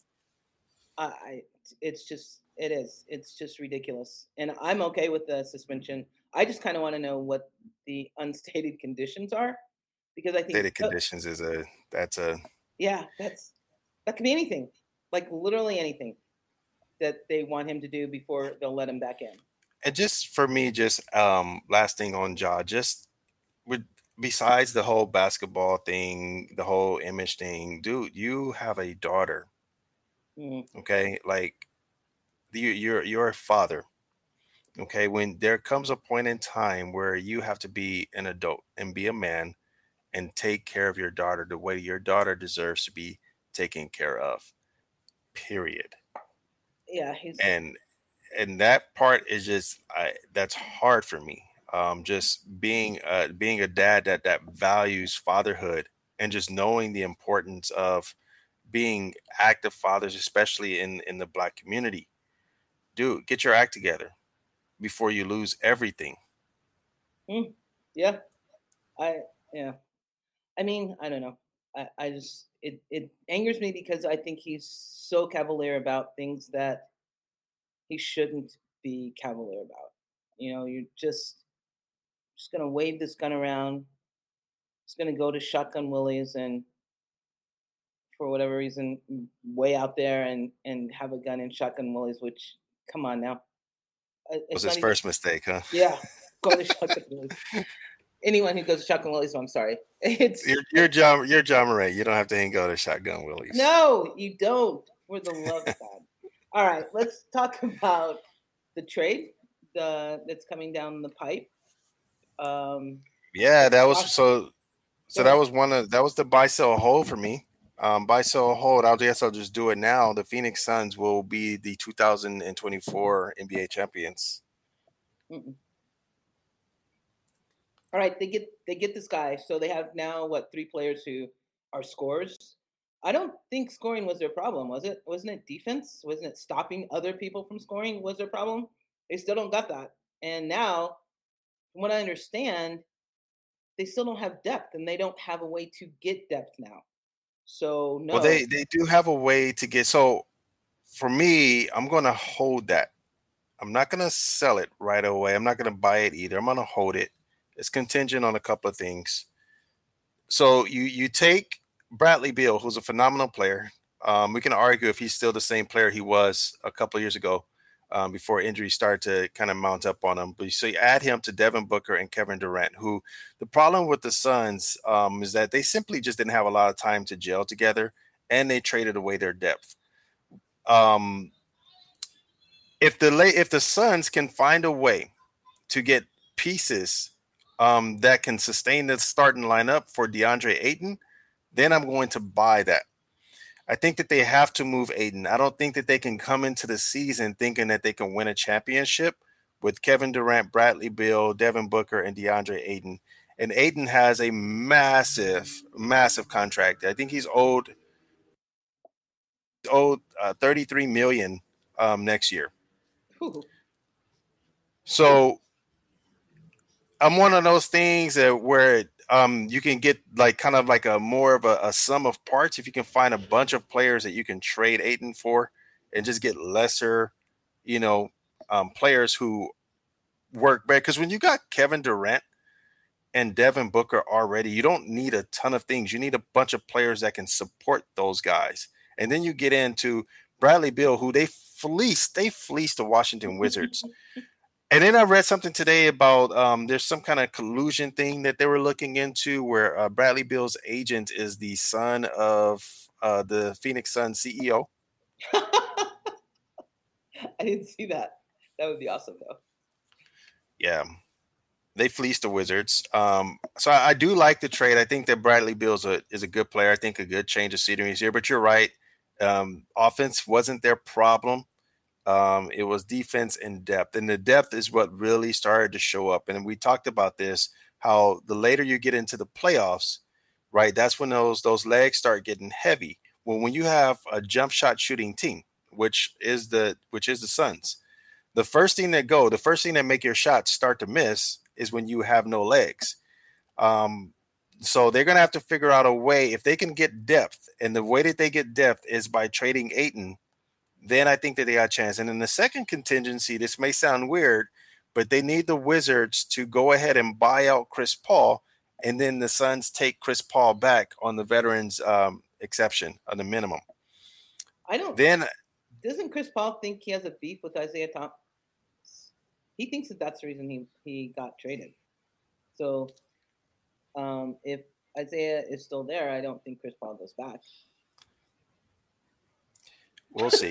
I it's just it's just ridiculous, and I'm okay with the suspension. I just kind of want to know what the unstated conditions are, because I think Stated conditions that's a yeah, that could be anything, like literally anything that they want him to do before they'll let him back in. and just for me, just last thing on Ja, just with besides the whole basketball thing, the whole image thing, dude, you have a daughter, Mm, okay? Like you're a father. Okay, when there comes a point in time where you have to be an adult and be a man and take care of your daughter the way your daughter deserves to be taken care of. Period. yeah, he's And that part is just that's hard for me. Just being a dad that values fatherhood and just knowing the importance of being active fathers, especially in the Black community. Dude, get your act together before you lose everything. mm, yeah, I yeah. I mean, I don't know. I just it angers me because I think he's so cavalier about things that he shouldn't be cavalier about. You know, you're just gonna wave this gun around. It's gonna go to Shotgun Willies and for whatever reason way out there and have a gun in Shotgun Willies. Which come on now, Was it's his not even. first mistake, huh? Yeah, go to Shotgun Willies. Anyone who goes to Shotgun Willies, I'm sorry. It's You're John Moran. You don't have to hang out at Shotgun Willies. no, you don't. For the love of God. All right, let's talk about the trade that's coming down the pipe. Um, Yeah, that was Josh, so go that ahead. was that was the buy sell hold for me. Buy sell hold. I guess I'll just do it now. The Phoenix Suns will be the 2024 NBA champions. Mm-mm. All right, they get this guy, so they have now what three players who are scorers. I don't think scoring was their problem, was it? Wasn't it defense? Wasn't it stopping other people from scoring was their problem? They still don't got that, and now, from what I understand, they still don't have depth, and they don't have a way to get depth now. So Well, no. they do have a way to get. So for me, I'm going to hold that. I'm not going to sell it right away. I'm not going to buy it either. I'm going to hold it. It's contingent on a couple of things. So you take Bradley Beal, who's a phenomenal player. We can argue if he's still the same player he was a couple of years ago, before injuries started to kind of mount up on him. But so you add him to Devin Booker and Kevin Durant, who the problem with the Suns is that they simply just didn't have a lot of time to gel together, and they traded away their depth. Um, if the Suns can find a way to get pieces that can sustain the starting lineup for DeAndre Ayton, then I'm going to buy that. I think that they have to move Ayton. I don't think that they can come into the season thinking that they can win a championship with Kevin Durant, Bradley Beal, Devin Booker, and DeAndre Ayton. And Ayton has a massive, massive contract. I think he's owed 33 million next year. Whew. So I'm one of those things that where you can get like kind of like a more of a sum of parts if you can find a bunch of players that you can trade Aiton for and just get lesser, you know, players who work better. Because when you got Kevin Durant and Devin Booker already, you don't need a ton of things. You need a bunch of players that can support those guys, and then you get into Bradley Beal, who they fleeced the Washington Wizards. And then I read something today about there's some kind of collusion thing that they were looking into where Bradley Beal's agent is the son of the Phoenix Suns CEO. I didn't see that. That would be awesome though. Yeah, they fleeced the Wizards. So I do like the trade. I think that Bradley Beal is a good player. I think a good change of scenery is here. But you're right. Offense wasn't their problem. It was defense and depth. And the depth is what really started to show up. And we talked about this, how the later you get into the playoffs, right? That's when those legs start getting heavy. Well, when you have a jump shot shooting team, which is the Suns, the first thing that make your shots start to miss is when you have no legs. Um, so they're gonna have to figure out a way if they can get depth, and the way that they get depth is by trading Aiton. Then I think that they got a chance. And in the second contingency, this may sound weird, but they need the Wizards to go ahead and buy out Chris Paul, and then the Suns take Chris Paul back on the veterans exception on the minimum. I don't. Then Doesn't Chris Paul think he has a beef with Isaiah Thomas? He thinks that that's the reason he got traded. So if Isaiah is still there, I don't think Chris Paul goes back. we'll see.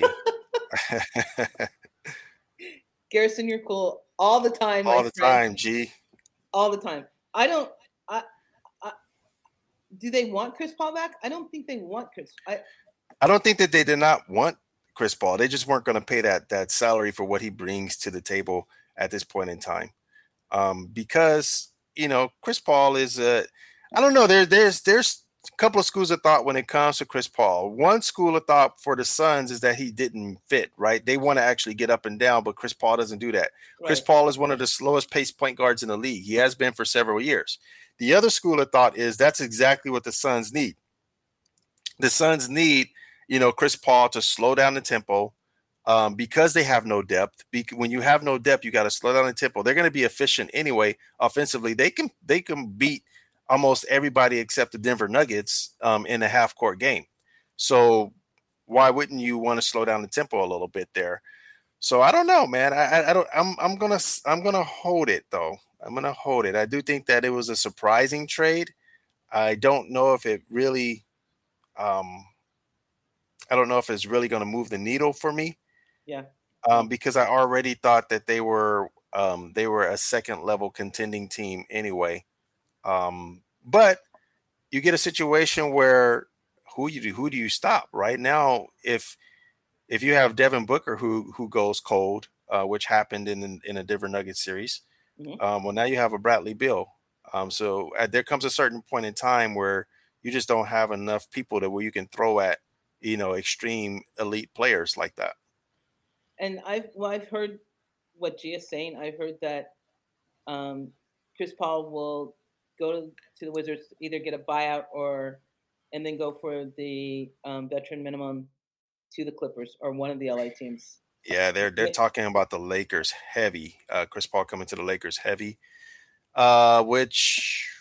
Garrison, you're cool all the time. All the time, G. All the time. I don't. Do they want Chris Paul back? I don't think they want Chris. I don't think that they did not want Chris Paul. They just weren't going to pay that salary for what he brings to the table at this point in time. Because Chris Paul is I don't know. There's a couple of schools of thought when it comes to Chris Paul. One school of thought for the Suns is that he didn't fit, right? They want to actually get up and down, but Chris Paul doesn't do that. Right. Chris Paul is one of the slowest paced point guards in the league. He has been for several years. The other school of thought is that's exactly what the Suns need. The Suns need, Chris Paul to slow down the tempo because they have no depth. When you have no depth, you got to slow down the tempo. They're going to be efficient anyway. Offensively, they can beat almost everybody except the Denver Nuggets in a half court game. So why wouldn't you want to slow down the tempo a little bit there? So I don't know, man. I'm gonna hold it though. I'm gonna hold it. I do think that it was a surprising trade. I don't know if it really. I don't know if it's really going to move the needle for me. Yeah. Because I already thought that they were a second level contending team anyway. But you get a situation where who do you stop right now? If you have Devin Booker who goes cold, which happened in a Denver Nuggets series, well now you have a Bradley Beal. So there comes a certain point in time where you just don't have enough people where you can throw at extreme elite players like that. And I've heard what Gia's saying. I've heard that Chris Paul will go to the Wizards, either get a buyout and then go for the veteran minimum to the Clippers or one of the LA teams. Yeah, they're talking about the Lakers heavy. Chris Paul coming to the Lakers heavy, which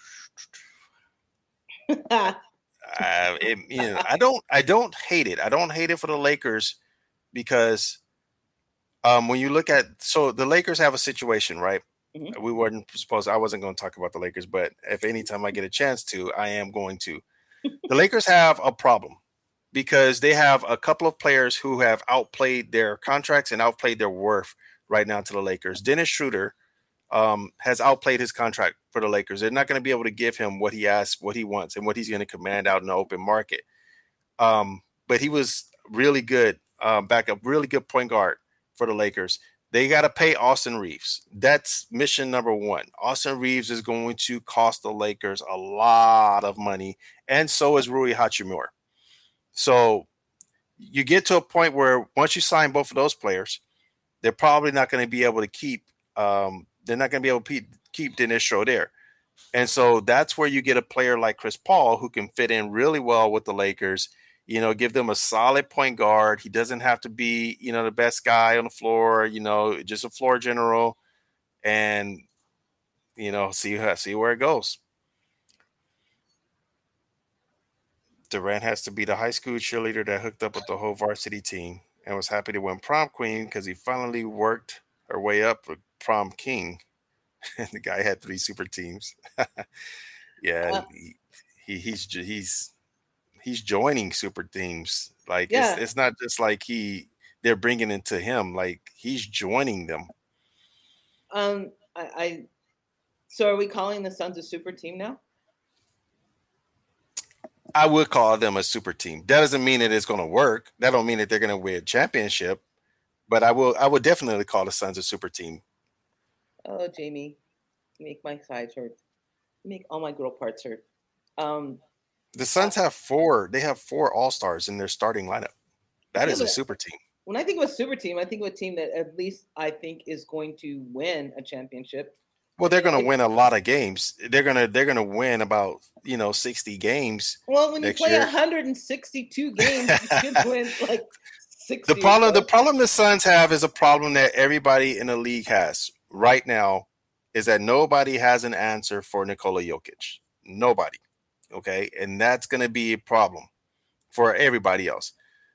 I don't hate it. I don't hate it for the Lakers because when you look at the Lakers have a situation, right? Mm-hmm. I wasn't going to talk about the Lakers, but if anytime I get a chance to, I am going to. The Lakers have a problem because they have a couple of players who have outplayed their contracts and outplayed their worth right now to the Lakers. Dennis Schroeder has outplayed his contract for the Lakers. They're not going to be able to give him what he asks, what he wants, and what he's going to command out in the open market. But he was really good, backup, really good point guard for the Lakers. They got to pay Austin Reeves. That's mission number one. Austin Reeves is going to cost the Lakers a lot of money, and so is Rui Hachimura. So you get to a point where once you sign both of those players, they're probably not going to be able to keep. They're not going to be able to keep Dennis Schroeder. And so that's where you get a player like Chris Paul who can fit in really well with the Lakers, give them a solid point guard. He doesn't have to be, the best guy on the floor, just a floor general and, see where it goes. Durant has to be the high school cheerleader that hooked up with the whole varsity team and was happy to win prom queen because he finally worked her way up with prom king. And the guy had 3 super teams. Yeah, he's joining super teams. Like it's not just like they're bringing it to him. Like he's joining them. So are we calling the Suns a super team now? I would call them a super team. That doesn't mean that it's going to work. That don't mean that they're going to win a championship. But I would definitely call the Suns a super team. Oh, Jamie, you make my sides hurt. You make all my girl parts hurt. The Uh, Suns have four. They have four All-Stars in their starting lineup. That yeah, is a but super team. when I think of a super team, I think of a team that at least I think is going to win a championship. Well, they're You know, going to if win a lot of games. They're going to win about 60 games well, when you next play year. 162 games, you should win like The 60 or problem the so. problem the Suns have is a problem that everybody in the league has right now is that nobody has an answer for Nikola Jokic. Nobody. Okay? And that's going to be a problem for everybody else.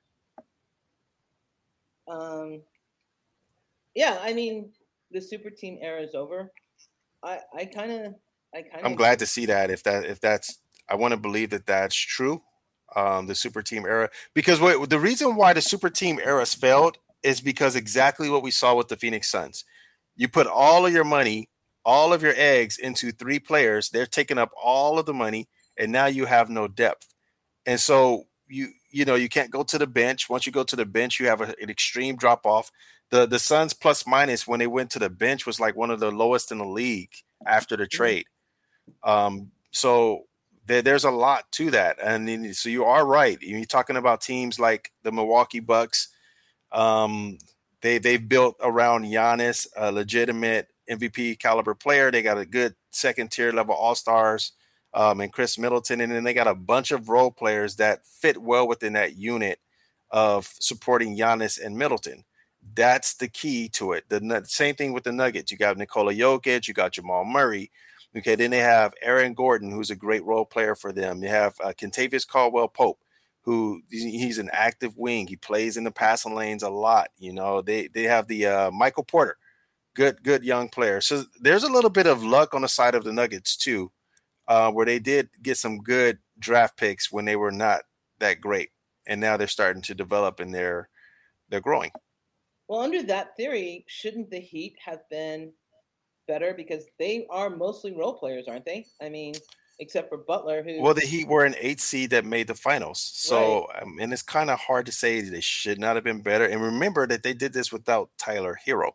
Um, yeah, I mean, the super team era is over. I kind of I kind I'm of glad to see that if that's I want to believe that that's true. The super team era because the reason why the super team eras failed is because exactly what we saw with the Phoenix Suns. You put all of your money, all of your eggs into three players. They're taking up all of the money, and now you have no depth. And so you can't go to the bench. Once you go to the bench, you have an extreme drop off. The Suns plus minus when they went to the bench was like one of the lowest in the league after the Mhm. trade. So there's a lot to that, and then, so you are right. You're talking about teams like the Milwaukee Bucks. Um, they've built around Giannis, a legitimate MVP caliber player. They got a good second tier level All Stars, and Chris Middleton, and then they got a bunch of role players that fit well within that unit of supporting Giannis and Middleton. That's the key to it. The same thing with the Nuggets. You got Nikola Jokic, you got Jamal Murray. Okay, then they have Aaron Gordon, who's a great role player for them. They have Kentavious Caldwell Pope, who he's an active wing. He plays in the passing lanes a lot. They have the Michael Porter, good young player. So there's a little bit of luck on the side of the Nuggets too, where they did get some good draft picks when they were not that great, and now they're starting to develop and they're growing. Well, under that theory, shouldn't the Heat have been better because they are mostly role players, aren't they? I mean, except for Butler, Well, who the Heat were an 8 seed that made the finals. right. So, and it's kind of hard to say they should not have been better. And remember that they did this without Tyler Hero,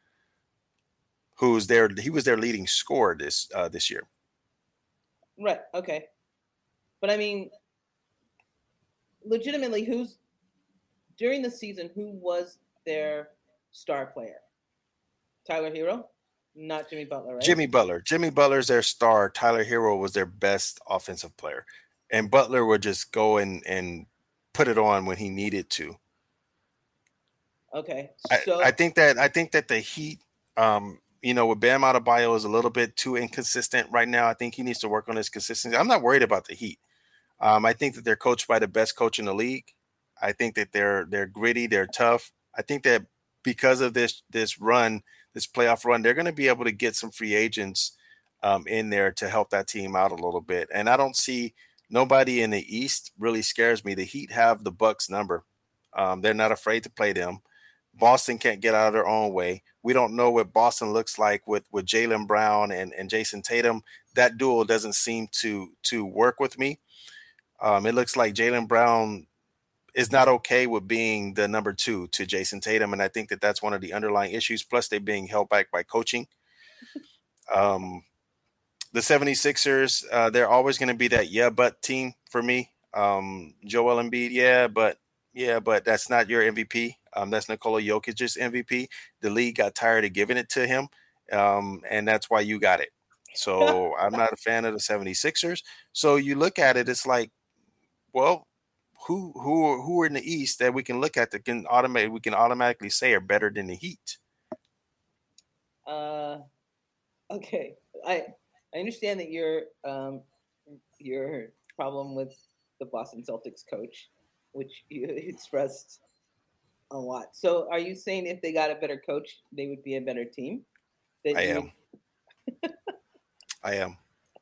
he was their leading scorer this year. Right. Okay. But I mean, legitimately, who's during the season? Who was their star player? Tyler Hero, not Jimmy Butler, right? Jimmy Butler. Jimmy Butler's their star. Tyler Hero was their best offensive player. And Butler would just go and put it on when he needed to. Okay. I, So I think that the Heat, with Bam Adebayo is a little bit too inconsistent right now. I think he needs to work on his consistency. I'm not worried about the Heat. I think that they're coached by the best coach in the league. I think that they're gritty, they're tough. I think that because of this run, this playoff run, they're going to be able to get some free agents in there to help that team out a little bit. And I don't see nobody in the East really scares me. The Heat have the Bucks number. They're not afraid to play them. Boston can't get out of their own way. We don't know what Boston looks like with Jaylen Brown and Jason Tatum. That duo doesn't seem to work with me. It looks like Jaylen Brown is not okay with being the number two to Jason Tatum. And I think that that's one of the underlying issues. Plus, they're being held back by coaching. Um, the 76ers, they're always going to be that but team for me. Joel Embiid, but that's not your MVP. That's Nikola Jokic's MVP. The league got tired of giving it to him, and that's why you got it. So I'm not a fan of the 76ers. So you look at it, it's like, well, who are in the East that we can look at that we can automatically say are better than the Heat? okay. I understand that your problem with the Boston Celtics coach, which you expressed a lot. So are you saying if they got a better coach, they would be a better team? I That you am. would I am.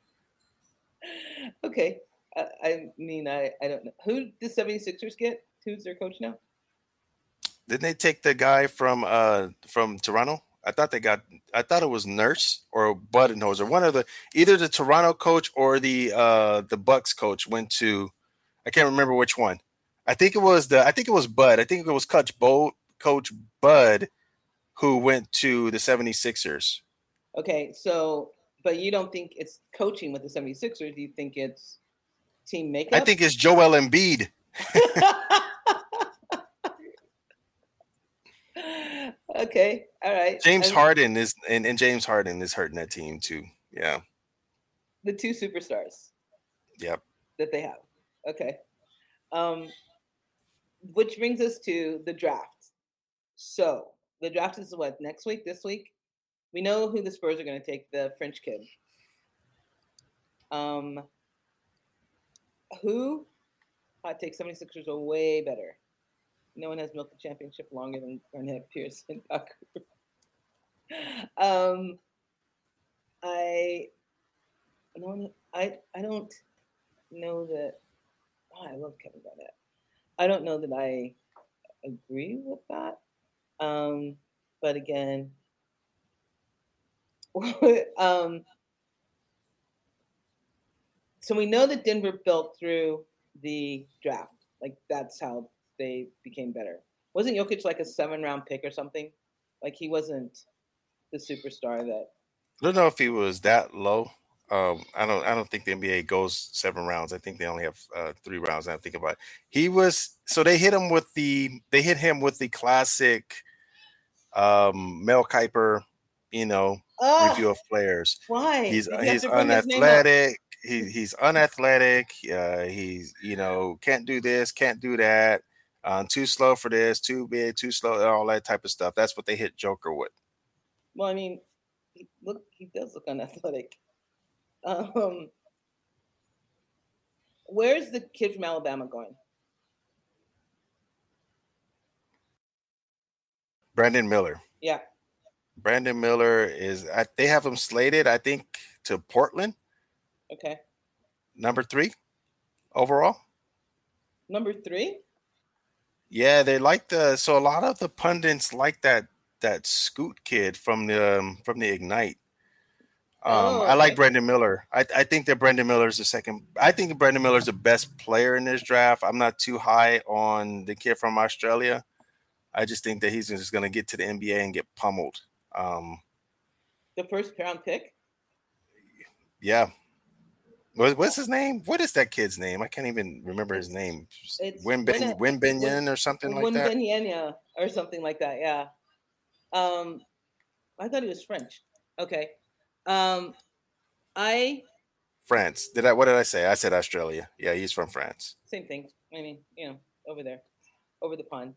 okay. I mean, I don't know. Who did 76ers get? Who's their coach now? Didn't they take the guy from Toronto? I thought it was Nurse or Budenholzer. One of the either the Toronto coach or the Bucks coach went to, I can't remember which one. I think it was Bud. I think it was Coach Bud who went to the 76ers. Okay, so but you don't think it's coaching with the 76ers, you think it's team makeup. I think it's Joel Embiid. Okay, all right. James Harden is and James Harden is hurting that team too. Yeah. The two superstars. Yep. That they have. Okay. Which brings us to the draft. So the draft is what, next week, this week? We know who the Spurs are going to take, the French kid. Who? I take 76ers are way better. No one has milked the championship longer than Garnett, Pierce, and Tucker. I don't know that. Oh, I love Kevin Garnett. I don't know that I agree with that. But again, so we know that Denver built through the draft. Like that's how they became better. Wasn't Jokic like a 7-round pick or something? Like he wasn't the superstar that. I don't know if he was that low. I don't think the NBA goes 7 rounds. I think they only have 3 rounds. I think about it. He was so they hit him with the classic Mel Kiper, review of players. Why? He's unathletic. He's unathletic. He's can't do this, can't do that. Too slow for this, too big, too slow, all that type of stuff. That's what they hit Joker with. Well, I mean, he does look unathletic. Where's the kid from Alabama going? Brandon Miller. Yeah. Brandon Miller they have him slated, I think, to Portland. Okay. Number 3 overall. Number 3? Yeah, they like so a lot of the pundits like that Scoot kid from the Ignite. Okay. I like Brandon Miller. I think that Brandon Miller is the second. I think Brandon Miller is the best player in this draft. I'm not too high on the kid from Australia. I just think that he's just going to get to the NBA and get pummeled. The first round pick? Yeah. What's his name? What is that kid's name? I can't even remember his name. Wembanyama or something like that. Wembanyama or something like that. Yeah. I thought he was French. Okay. France. What did I say? I said Australia. Yeah, he's from France. Same thing. I mean, over there, over the pond.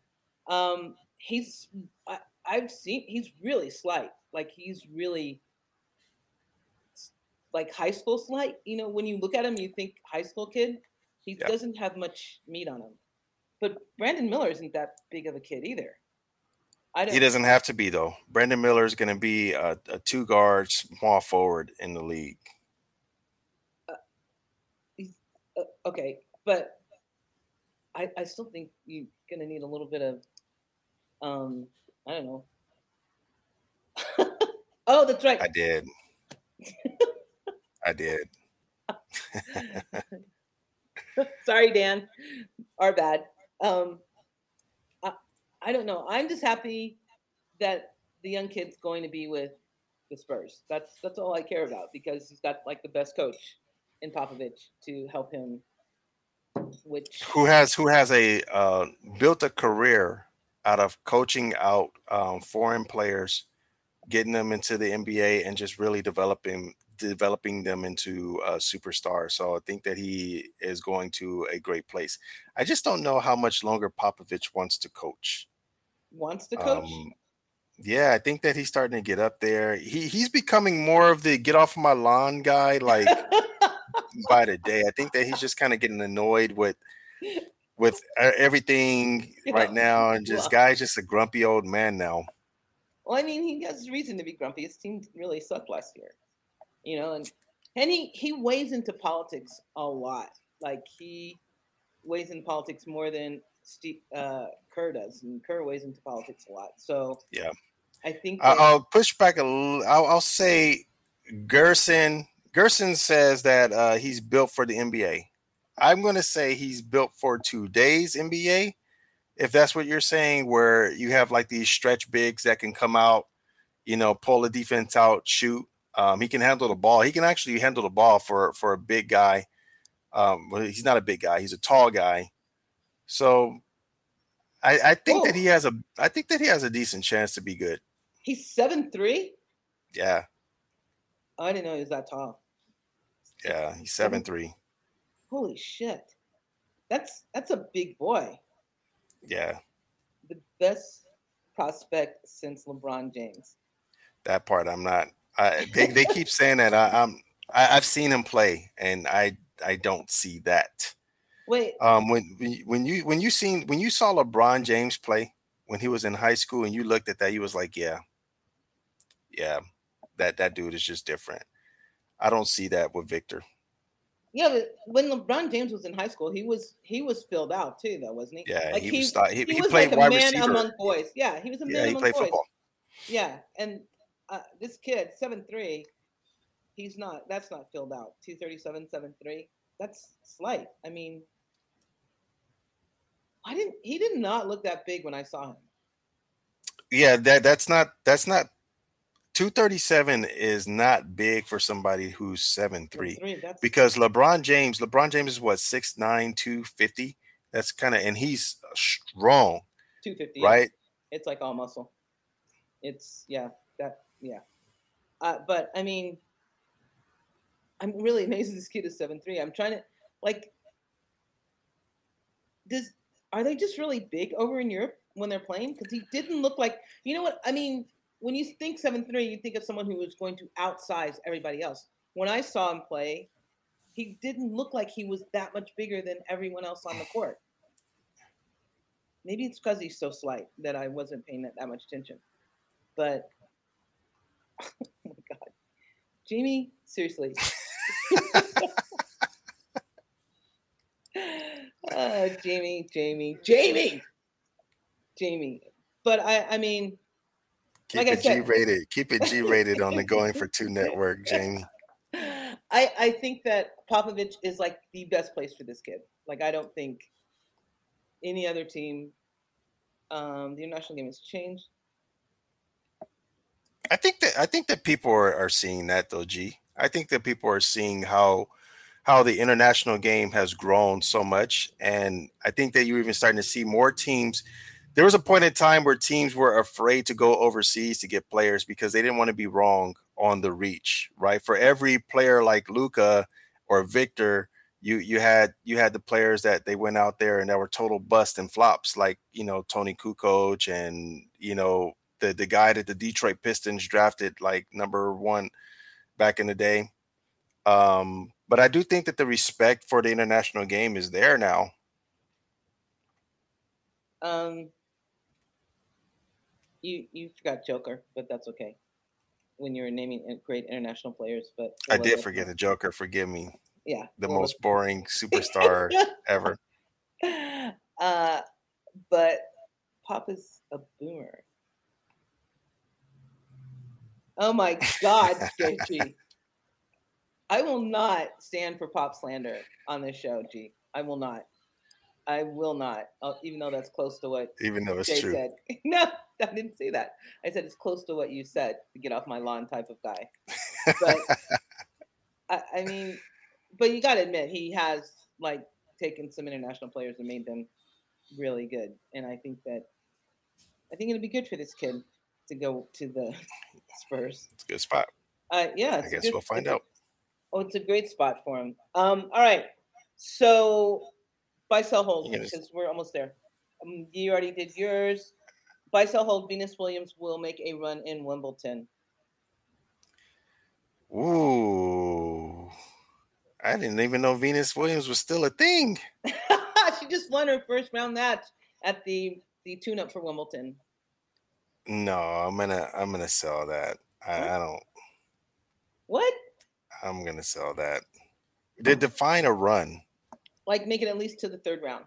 I've seen he's really slight. Like he's really like high school slight. When you look at him, you think high school kid. He doesn't have much meat on him. But Brandon Miller isn't that big of a kid either. He doesn't have to be, though. Brandon Miller is going to be a 2-guard small forward in the league. Okay, but I still think you're going to need a little bit of, I don't know. Oh, that's right. I did. Sorry, Dan. Our bad. I don't know. I'm just happy that the young kid's going to be with the Spurs. That's all I care about because he's got like the best coach in Popovich to help him. Who has built a career out of coaching out foreign players, getting them into the NBA, and just really developing them into superstars. So I think that he is going to a great place. I just don't know how much longer Popovich wants to coach. Yeah, I think that he's starting to get up there. He's becoming more of the get off my lawn guy, like by the day. I think that he's just kind of getting annoyed with everything right now, and guy's just a grumpy old man now. Well, I mean, he has reason to be grumpy. His team really sucked last year, and he weighs into politics a lot. Like he weighs into politics more than Kerr does, and Kerr weighs into politics a lot. So yeah, I think I'll push back a little. I'll say Gerson says that he's built for the NBA. I'm going to say he's built for today's NBA. If that's what you're saying, where you have like these stretch bigs that can come out, pull the defense out, shoot. He can handle the ball. He can actually handle the ball for a big guy. Well, he's not a big guy; he's a tall guy. So I think that Whoa, he has a I think that he has a decent chance to be good. he's 7'3"? Yeah, Oh, I didn't know he was that tall. yeah, he's seven Seven. three. Holy shit. That's a big boy. Yeah, The best prospect since LeBron James. that part I'm not. They keep saying that I've seen him play, and I don't see that. Wait, When you saw LeBron James play when he was in high school, and you looked at that, you was like, yeah, yeah, that dude is just different. I don't see that with Victor. yeah, but when LeBron James was in high school, he was filled out too, though, wasn't he? Yeah, Like he was he he he was played like a wide man receiver. among boys. Yeah, he was a Yeah, man he among played boys. football. Yeah, and this kid, 7'3", he's not. That's not filled out. 237, 7'3". That's slight. I mean, he did not look that big when I saw him. Yeah, that's not 237 is not big for somebody who's 7'3", 7'3". That's because LeBron James is what, 6'9", 250. That's kind of, and he's strong, 250. Yeah, right? it's like all muscle. It's yeah. But I mean, I'm really amazed this kid is 7'3". I'm trying to like does are they just really big over in Europe when they're playing? Because he didn't look like what I mean. When you think 7'3", you think of someone who was going to outsize everybody else. When I saw him play, he didn't look like he was that much bigger than everyone else on the court. Maybe it's because he's so slight that I wasn't paying that much attention. But oh my god, Jamie, seriously. Jamie. But I mean, like Keep I it G said, rated. Keep it G rated on the Going for Two network, Jamie. I think that Popovich is like the best place for this kid. Like I don't think any other team. The international game has changed. I think that people are seeing that though, G. I think that people are seeing how the international game has grown so much, and I think that you're even starting to see more teams. There was a point in time where teams were afraid to go overseas to get players because they didn't want to be wrong on the reach, right? For every player like Luca or Victor, you had the players that they went out there and that were total bust and flops, like Tony Kukoc, and the guy that the Detroit Pistons drafted like number one back in the day. But I do think that the respect for the international game is there now. Um, you forgot Joker, but that's okay. When you were naming great international players, but I we'll let did that forget go. the Joker. Forgive me. Yeah, The we'll most boring superstar ever. uh, but Pop is a boomer. Oh my God, G. I will not stand for Pop slander on this show, G. I will not. I will not. Even though that's close to what Even though it's Jay true. said. No, I didn't say that. I said it's close to what you said, to get off my lawn type of guy. But I mean, but you got to admit he has like taken some international players and made them really good, and I think it'll be good for this kid to go to the Spurs. It's a good spot. Yeah, I guess we'll find out. it's a great spot for him. All right, so buy sell hold You know, because we're almost there. You already did yours. Buy sell hold. Venus Williams will make a run in Wimbledon. ooh, I didn't even know Venus Williams was still a thing. She just won her first round match at the tune up for Wimbledon. No, I'm gonna sell that. What? I don't. What? I'm gonna sell that. Define a run. Like make it at least to the third round.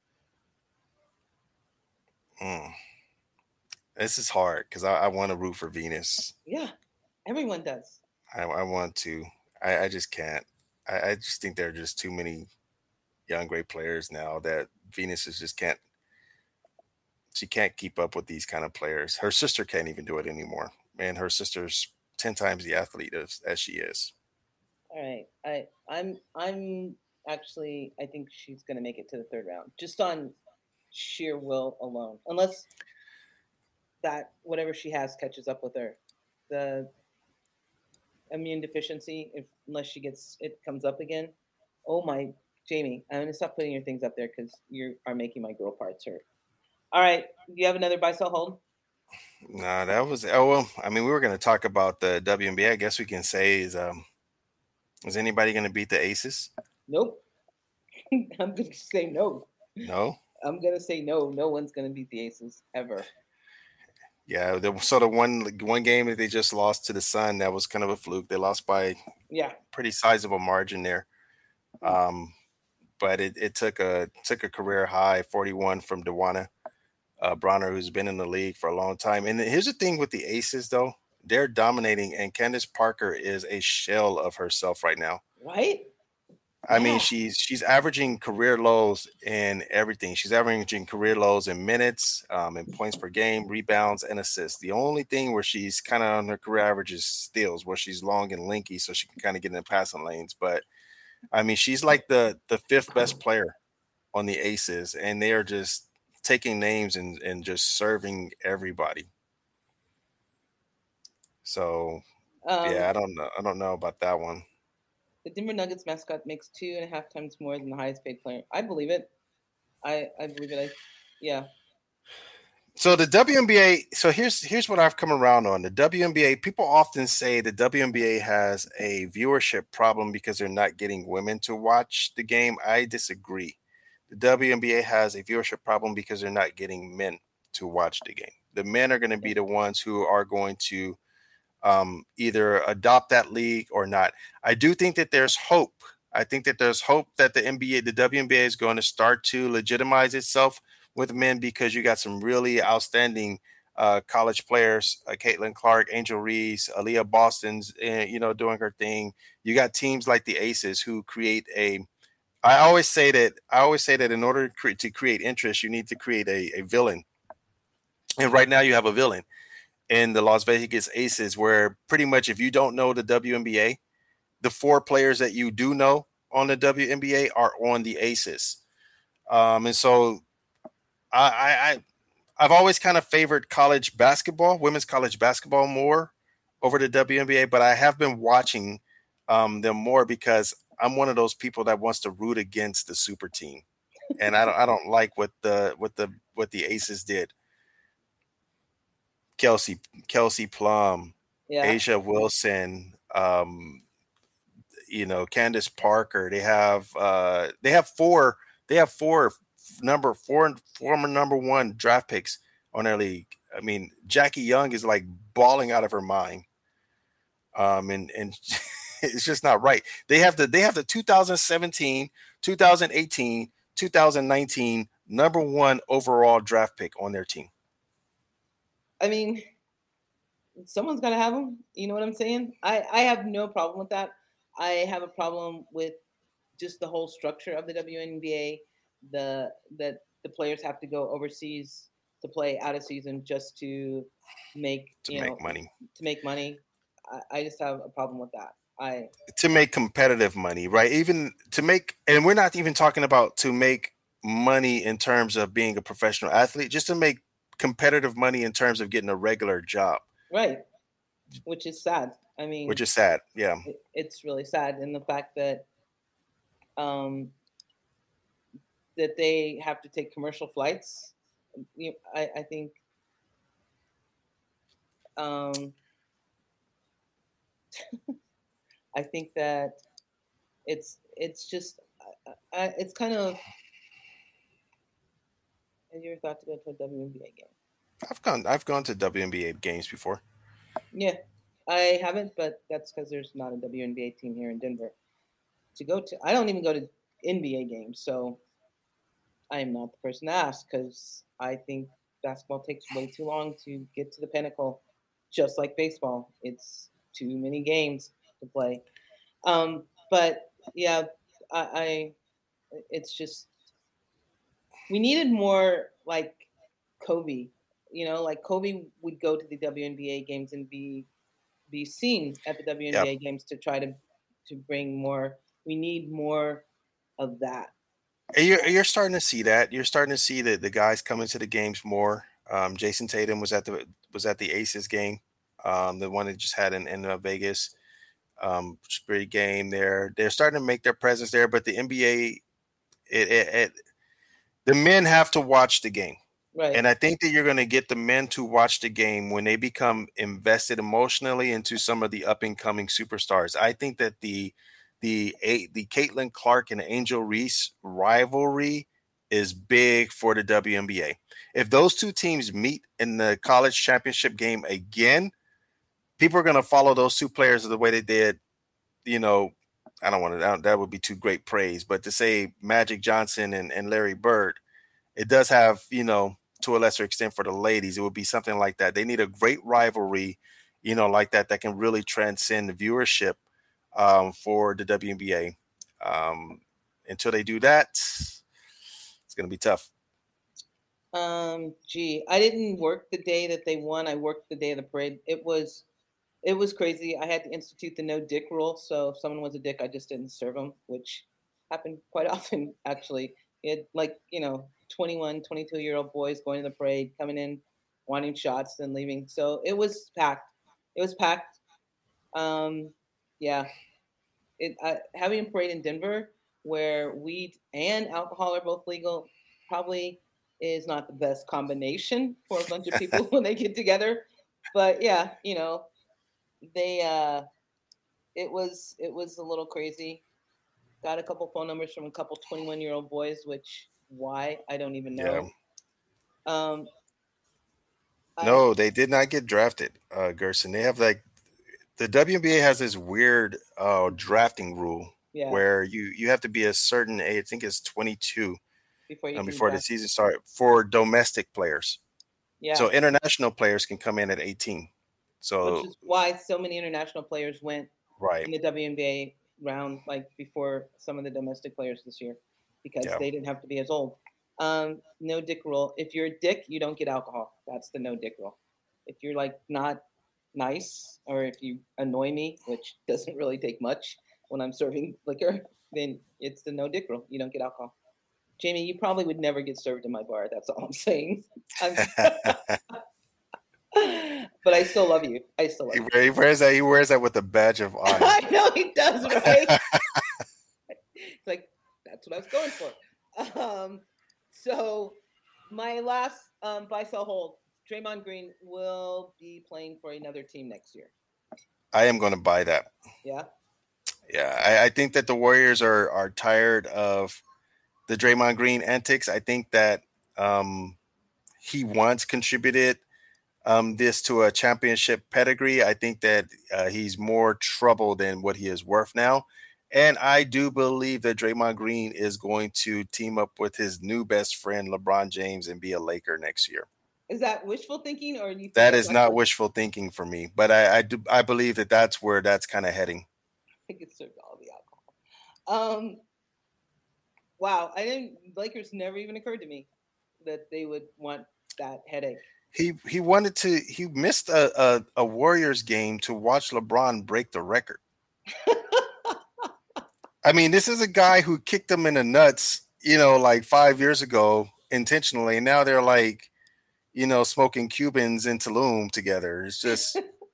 Mm. This is hard because I want to root for Venus. Yeah, everyone does. I want to. I just can't. I just think there are just too many young great players now that Venus is just can't. She can't keep up with these kind of players. Her sister can't even do it anymore. Man, her sister's 10 times the athlete as she is. All right. I'm actually, I think she's going to make it to the third round, just on sheer will alone, unless that whatever she has catches up with her. The immune deficiency, if unless she gets it comes up again. Oh my, Jamie, I'm gonna stop putting your things up there because you are making my girl parts hurt. All right, you have another buy sell hold? No, that was well. I mean, we were going to talk about the WNBA. I guess we can say is anybody going to beat the Aces? Nope. I'm gonna say no. No. I'm gonna say no. No one's gonna beat the Aces ever. Yeah, the sort of one game that they just lost to the Sun, that was kind of a fluke. They lost by Yeah. pretty sizable margin there. But it took a career high 41 from Dewana Bronner, who's been in the league for a long time. And here's the thing with the Aces, though. They're dominating, and Candace Parker is a shell of herself right now. Right? I mean, she's averaging career lows in everything. She's averaging career lows in minutes, in points per game, rebounds, and assists. The only thing where she's kind of on her career average is steals, where she's long and linky, so she can kind of get in the passing lanes. But I mean, she's like the fifth best player on the Aces, and they are just taking names and just serving everybody. So yeah, I don't know about that one. The Denver Nuggets mascot makes 2.5 times more than the highest paid player. I believe it. I believe it. Yeah. So the WNBA. So here's what I've come around on the WNBA. People often say the WNBA has a viewership problem because they're not getting women to watch the game. I disagree. The WNBA has a viewership problem because they're not getting men to watch the game. The men are going to be the ones who are going to either adopt that league or not. I do think that there's hope. I think that there's hope that the WNBA is going to start to legitimize itself with men because you got some really outstanding college players, Caitlin Clark, Angel Reese, Aaliyah Boston's, doing her thing. You got teams like the Aces who create a. I always say that in order to create interest, you need to create a villain. And right now, you have a villain in the Las Vegas Aces, where pretty much if you don't know the WNBA, the four players that you do know on the WNBA are on the Aces. And so I've always kind of favored college basketball, women's college basketball more over the WNBA, but I have been watching them more because I'm one of those people that wants to root against the super team. And I don't like what the Aces did. Kelsey Plum, Asia Wilson, Candace Parker. They have four former number one draft picks on their league. I mean, Jackie Young is like balling out of her mind. And it's just not right. They have the 2017, 2018, 2019 number one overall draft pick on their team. I mean, someone's got to have them. You know what I'm saying? I have no problem with that. I have a problem with just the whole structure of the WNBA. That the players have to go overseas to play out of season just to make money. To make money, I just have a problem with that. To make competitive money, right? Even to make, and we're not even talking about to make money in terms of being a professional athlete, just to make competitive money in terms of getting a regular job. Right. Which is sad. I mean, which is sad. Yeah. It's really sad. And the fact that, that they have to take commercial flights. I think, I think that it's just, it's kind of, have you ever thought to go to a WNBA game? I've gone to WNBA games before. Yeah, I haven't, but that's because there's not a WNBA team here in Denver to go to. I don't even go to NBA games, so I am not the person to ask because I think basketball takes way too long to get to the pinnacle, just like baseball. It's too many games to play. But yeah, I it's just we needed more like Kobe. Like Kobe would go to the WNBA games and be seen at the WNBA games to try to bring more. We need more of that. You're starting to see that. You're starting to see the guys coming to the games more. Jason Tatum was at the Aces game, the one that just had in Vegas. Great game there. They're starting to make their presence there, but the NBA, the men have to watch the game. Right. And I think that you're going to get the men to watch the game when they become invested emotionally into some of the up and coming superstars. I think that the Caitlin Clark and Angel Reese rivalry is big for the WNBA. If those two teams meet in the college championship game again, people are going to follow those two players the way they did. You know, I don't want to. That would be too great praise, but to say Magic Johnson and Larry Bird, it does have, to a lesser extent for the ladies, it would be something like that. They need a great rivalry, like that can really transcend the viewership for the WNBA. Until they do that, it's going to be tough. I didn't work the day that they won. I worked the day of the parade. It was crazy. I had to institute the no dick rule. So if someone was a dick, I just didn't serve them, which happened quite often, actually. It 21, 22-year-old boys going to the parade, coming in, wanting shots, then leaving. So it was packed. Yeah. Having a parade in Denver where weed and alcohol are both legal probably is not the best combination for a bunch of people when they get together. But yeah, they it was a little crazy. Got a couple phone numbers from a couple 21-year-old boys, which why I don't even know. Yeah. No, they did not get drafted, Gerson. They have the WNBA has this weird drafting rule where you have to be a certain age. I think it's 22 before the season starts for domestic players. Yeah. So international players can come in at 18. So which is why so many international players went in the WNBA round, before some of the domestic players this year, because they didn't have to be as old. No dick rule. If you're a dick, you don't get alcohol. That's the no dick rule. If you're not nice, or if you annoy me, which doesn't really take much when I'm serving liquor, then it's the no dick rule. You don't get alcohol. Jamie, you probably would never get served in my bar. That's all I'm saying. But I still love you. He wears that. He wears that with a badge of honor. I know he does, right? It's that's what I was going for. So my last buy, sell, hold. Draymond Green will be playing for another team next year. I am going to buy that. Yeah. Yeah, I think that the Warriors are tired of the Draymond Green antics. I think that he once contributed this to a championship pedigree. I think that he's more trouble than what he is worth now. And I do believe that Draymond Green is going to team up with his new best friend, LeBron James, and be a Laker next year. Is that wishful thinking, or do you think that is not wishful thinking for me? But I believe that that's where that's kind of heading. I think it's served all the alcohol. Wow, Lakers never even occurred to me that they would want that headache. He missed a Warriors game to watch LeBron break the record. I mean, this is a guy who kicked him in the nuts, 5 years ago intentionally. And now they're smoking Cubans in Tulum together. It's just.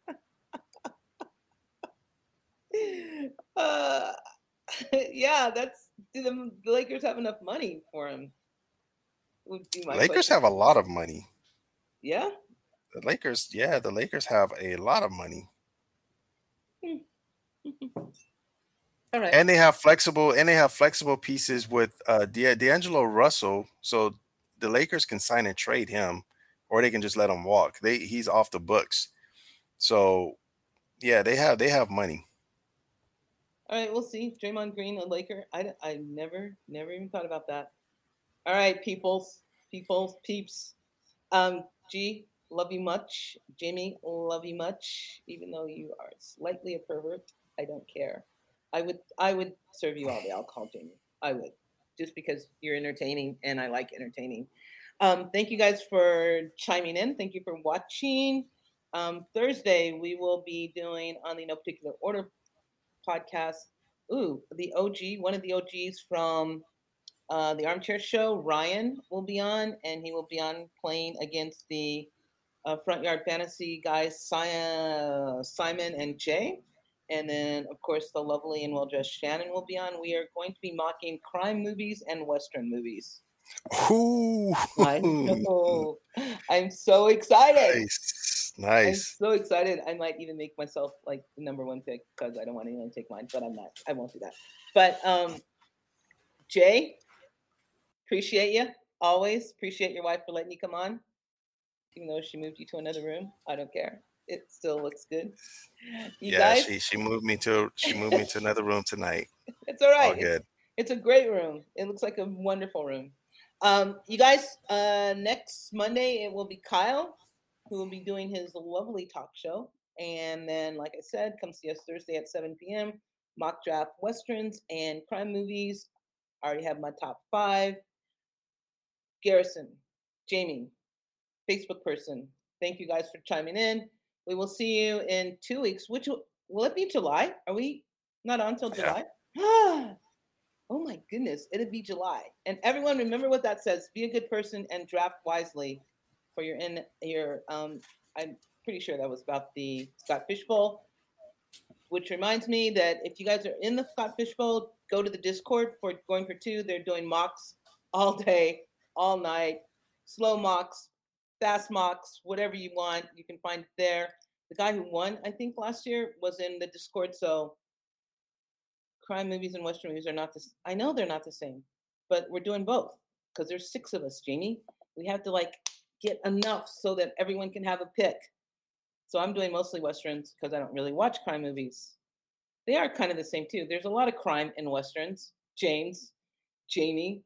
Yeah, do the Lakers have enough money for him? Lakers have a lot of money. Yeah. The Lakers have a lot of money. All right. And they have flexible pieces with D'Angelo Russell, so the Lakers can sign and trade him, or they can just let him walk. He's off the books. So, yeah, they have money. All right, we'll see. Draymond Green, a Laker. I never even thought about that. All right, peeps. G, love you much. Jamie, love you much. Even though you are slightly a pervert, I don't care. I would serve you all the alcohol, Jamie. I would, just because you're entertaining and I like entertaining. Thank you guys for chiming in. Thank you for watching. Thursday we will be doing on the No Particular Order podcast the OG, one of the OGs from the Armchair Show, Ryan will be on, and he will be on playing against the Front Yard Fantasy guys, Simon and Jay. And then, of course, the lovely and well-dressed Shannon will be on. We are going to be mocking crime movies and Western movies. Ooh. I know. I'm so excited. Nice. I'm so excited. I might even make myself like the number one pick because I don't want anyone to take mine, but I'm not. I won't do that. But Jay, appreciate you. Always appreciate your wife for letting you come on. Even though she moved you to another room, I don't care. It still looks good. You guys? she moved me to another room tonight. It's all right. All good. It's a great room. It looks like a wonderful room. You guys, next Monday it will be Kyle who will be doing his lovely talk show. And then, like I said, come see us Thursday at 7 p.m. Mock draft Westerns and crime movies. I already have my top 5. Garrison, Jamie, Facebook person, thank you guys for chiming in. We will see you in 2 weeks. Which will it be July? Are we not on till July? Oh my goodness, it'll be July. And everyone, remember what that says: be a good person and draft wisely for your I'm pretty sure that was about the Scott Fish Bowl. Which reminds me that if you guys are in the Scott Fish Bowl, go to the Discord for Going for Two. They're doing mocks all day, all night, slow mocks, fast mocks, whatever you want, you can find it there. The guy who won, I think, last year was in the Discord. So crime movies and Western movies are not the I know they're not the same, but we're doing both because there's 6 of us, Jamie. We have to like get enough so that everyone can have a pick. So I'm doing mostly Westerns because I don't really watch crime movies. They are kind of the same too. There's a lot of crime in Westerns. Jamie.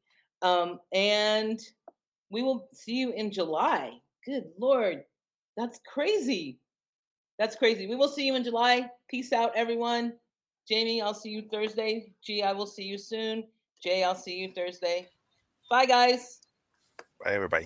And we will see you in July. Good Lord. That's crazy. That's crazy. We will see you in July. Peace out, everyone. Jamie, I'll see you Thursday. G, I will see you soon. Jay, I'll see you Thursday. Bye, guys. Bye, everybody.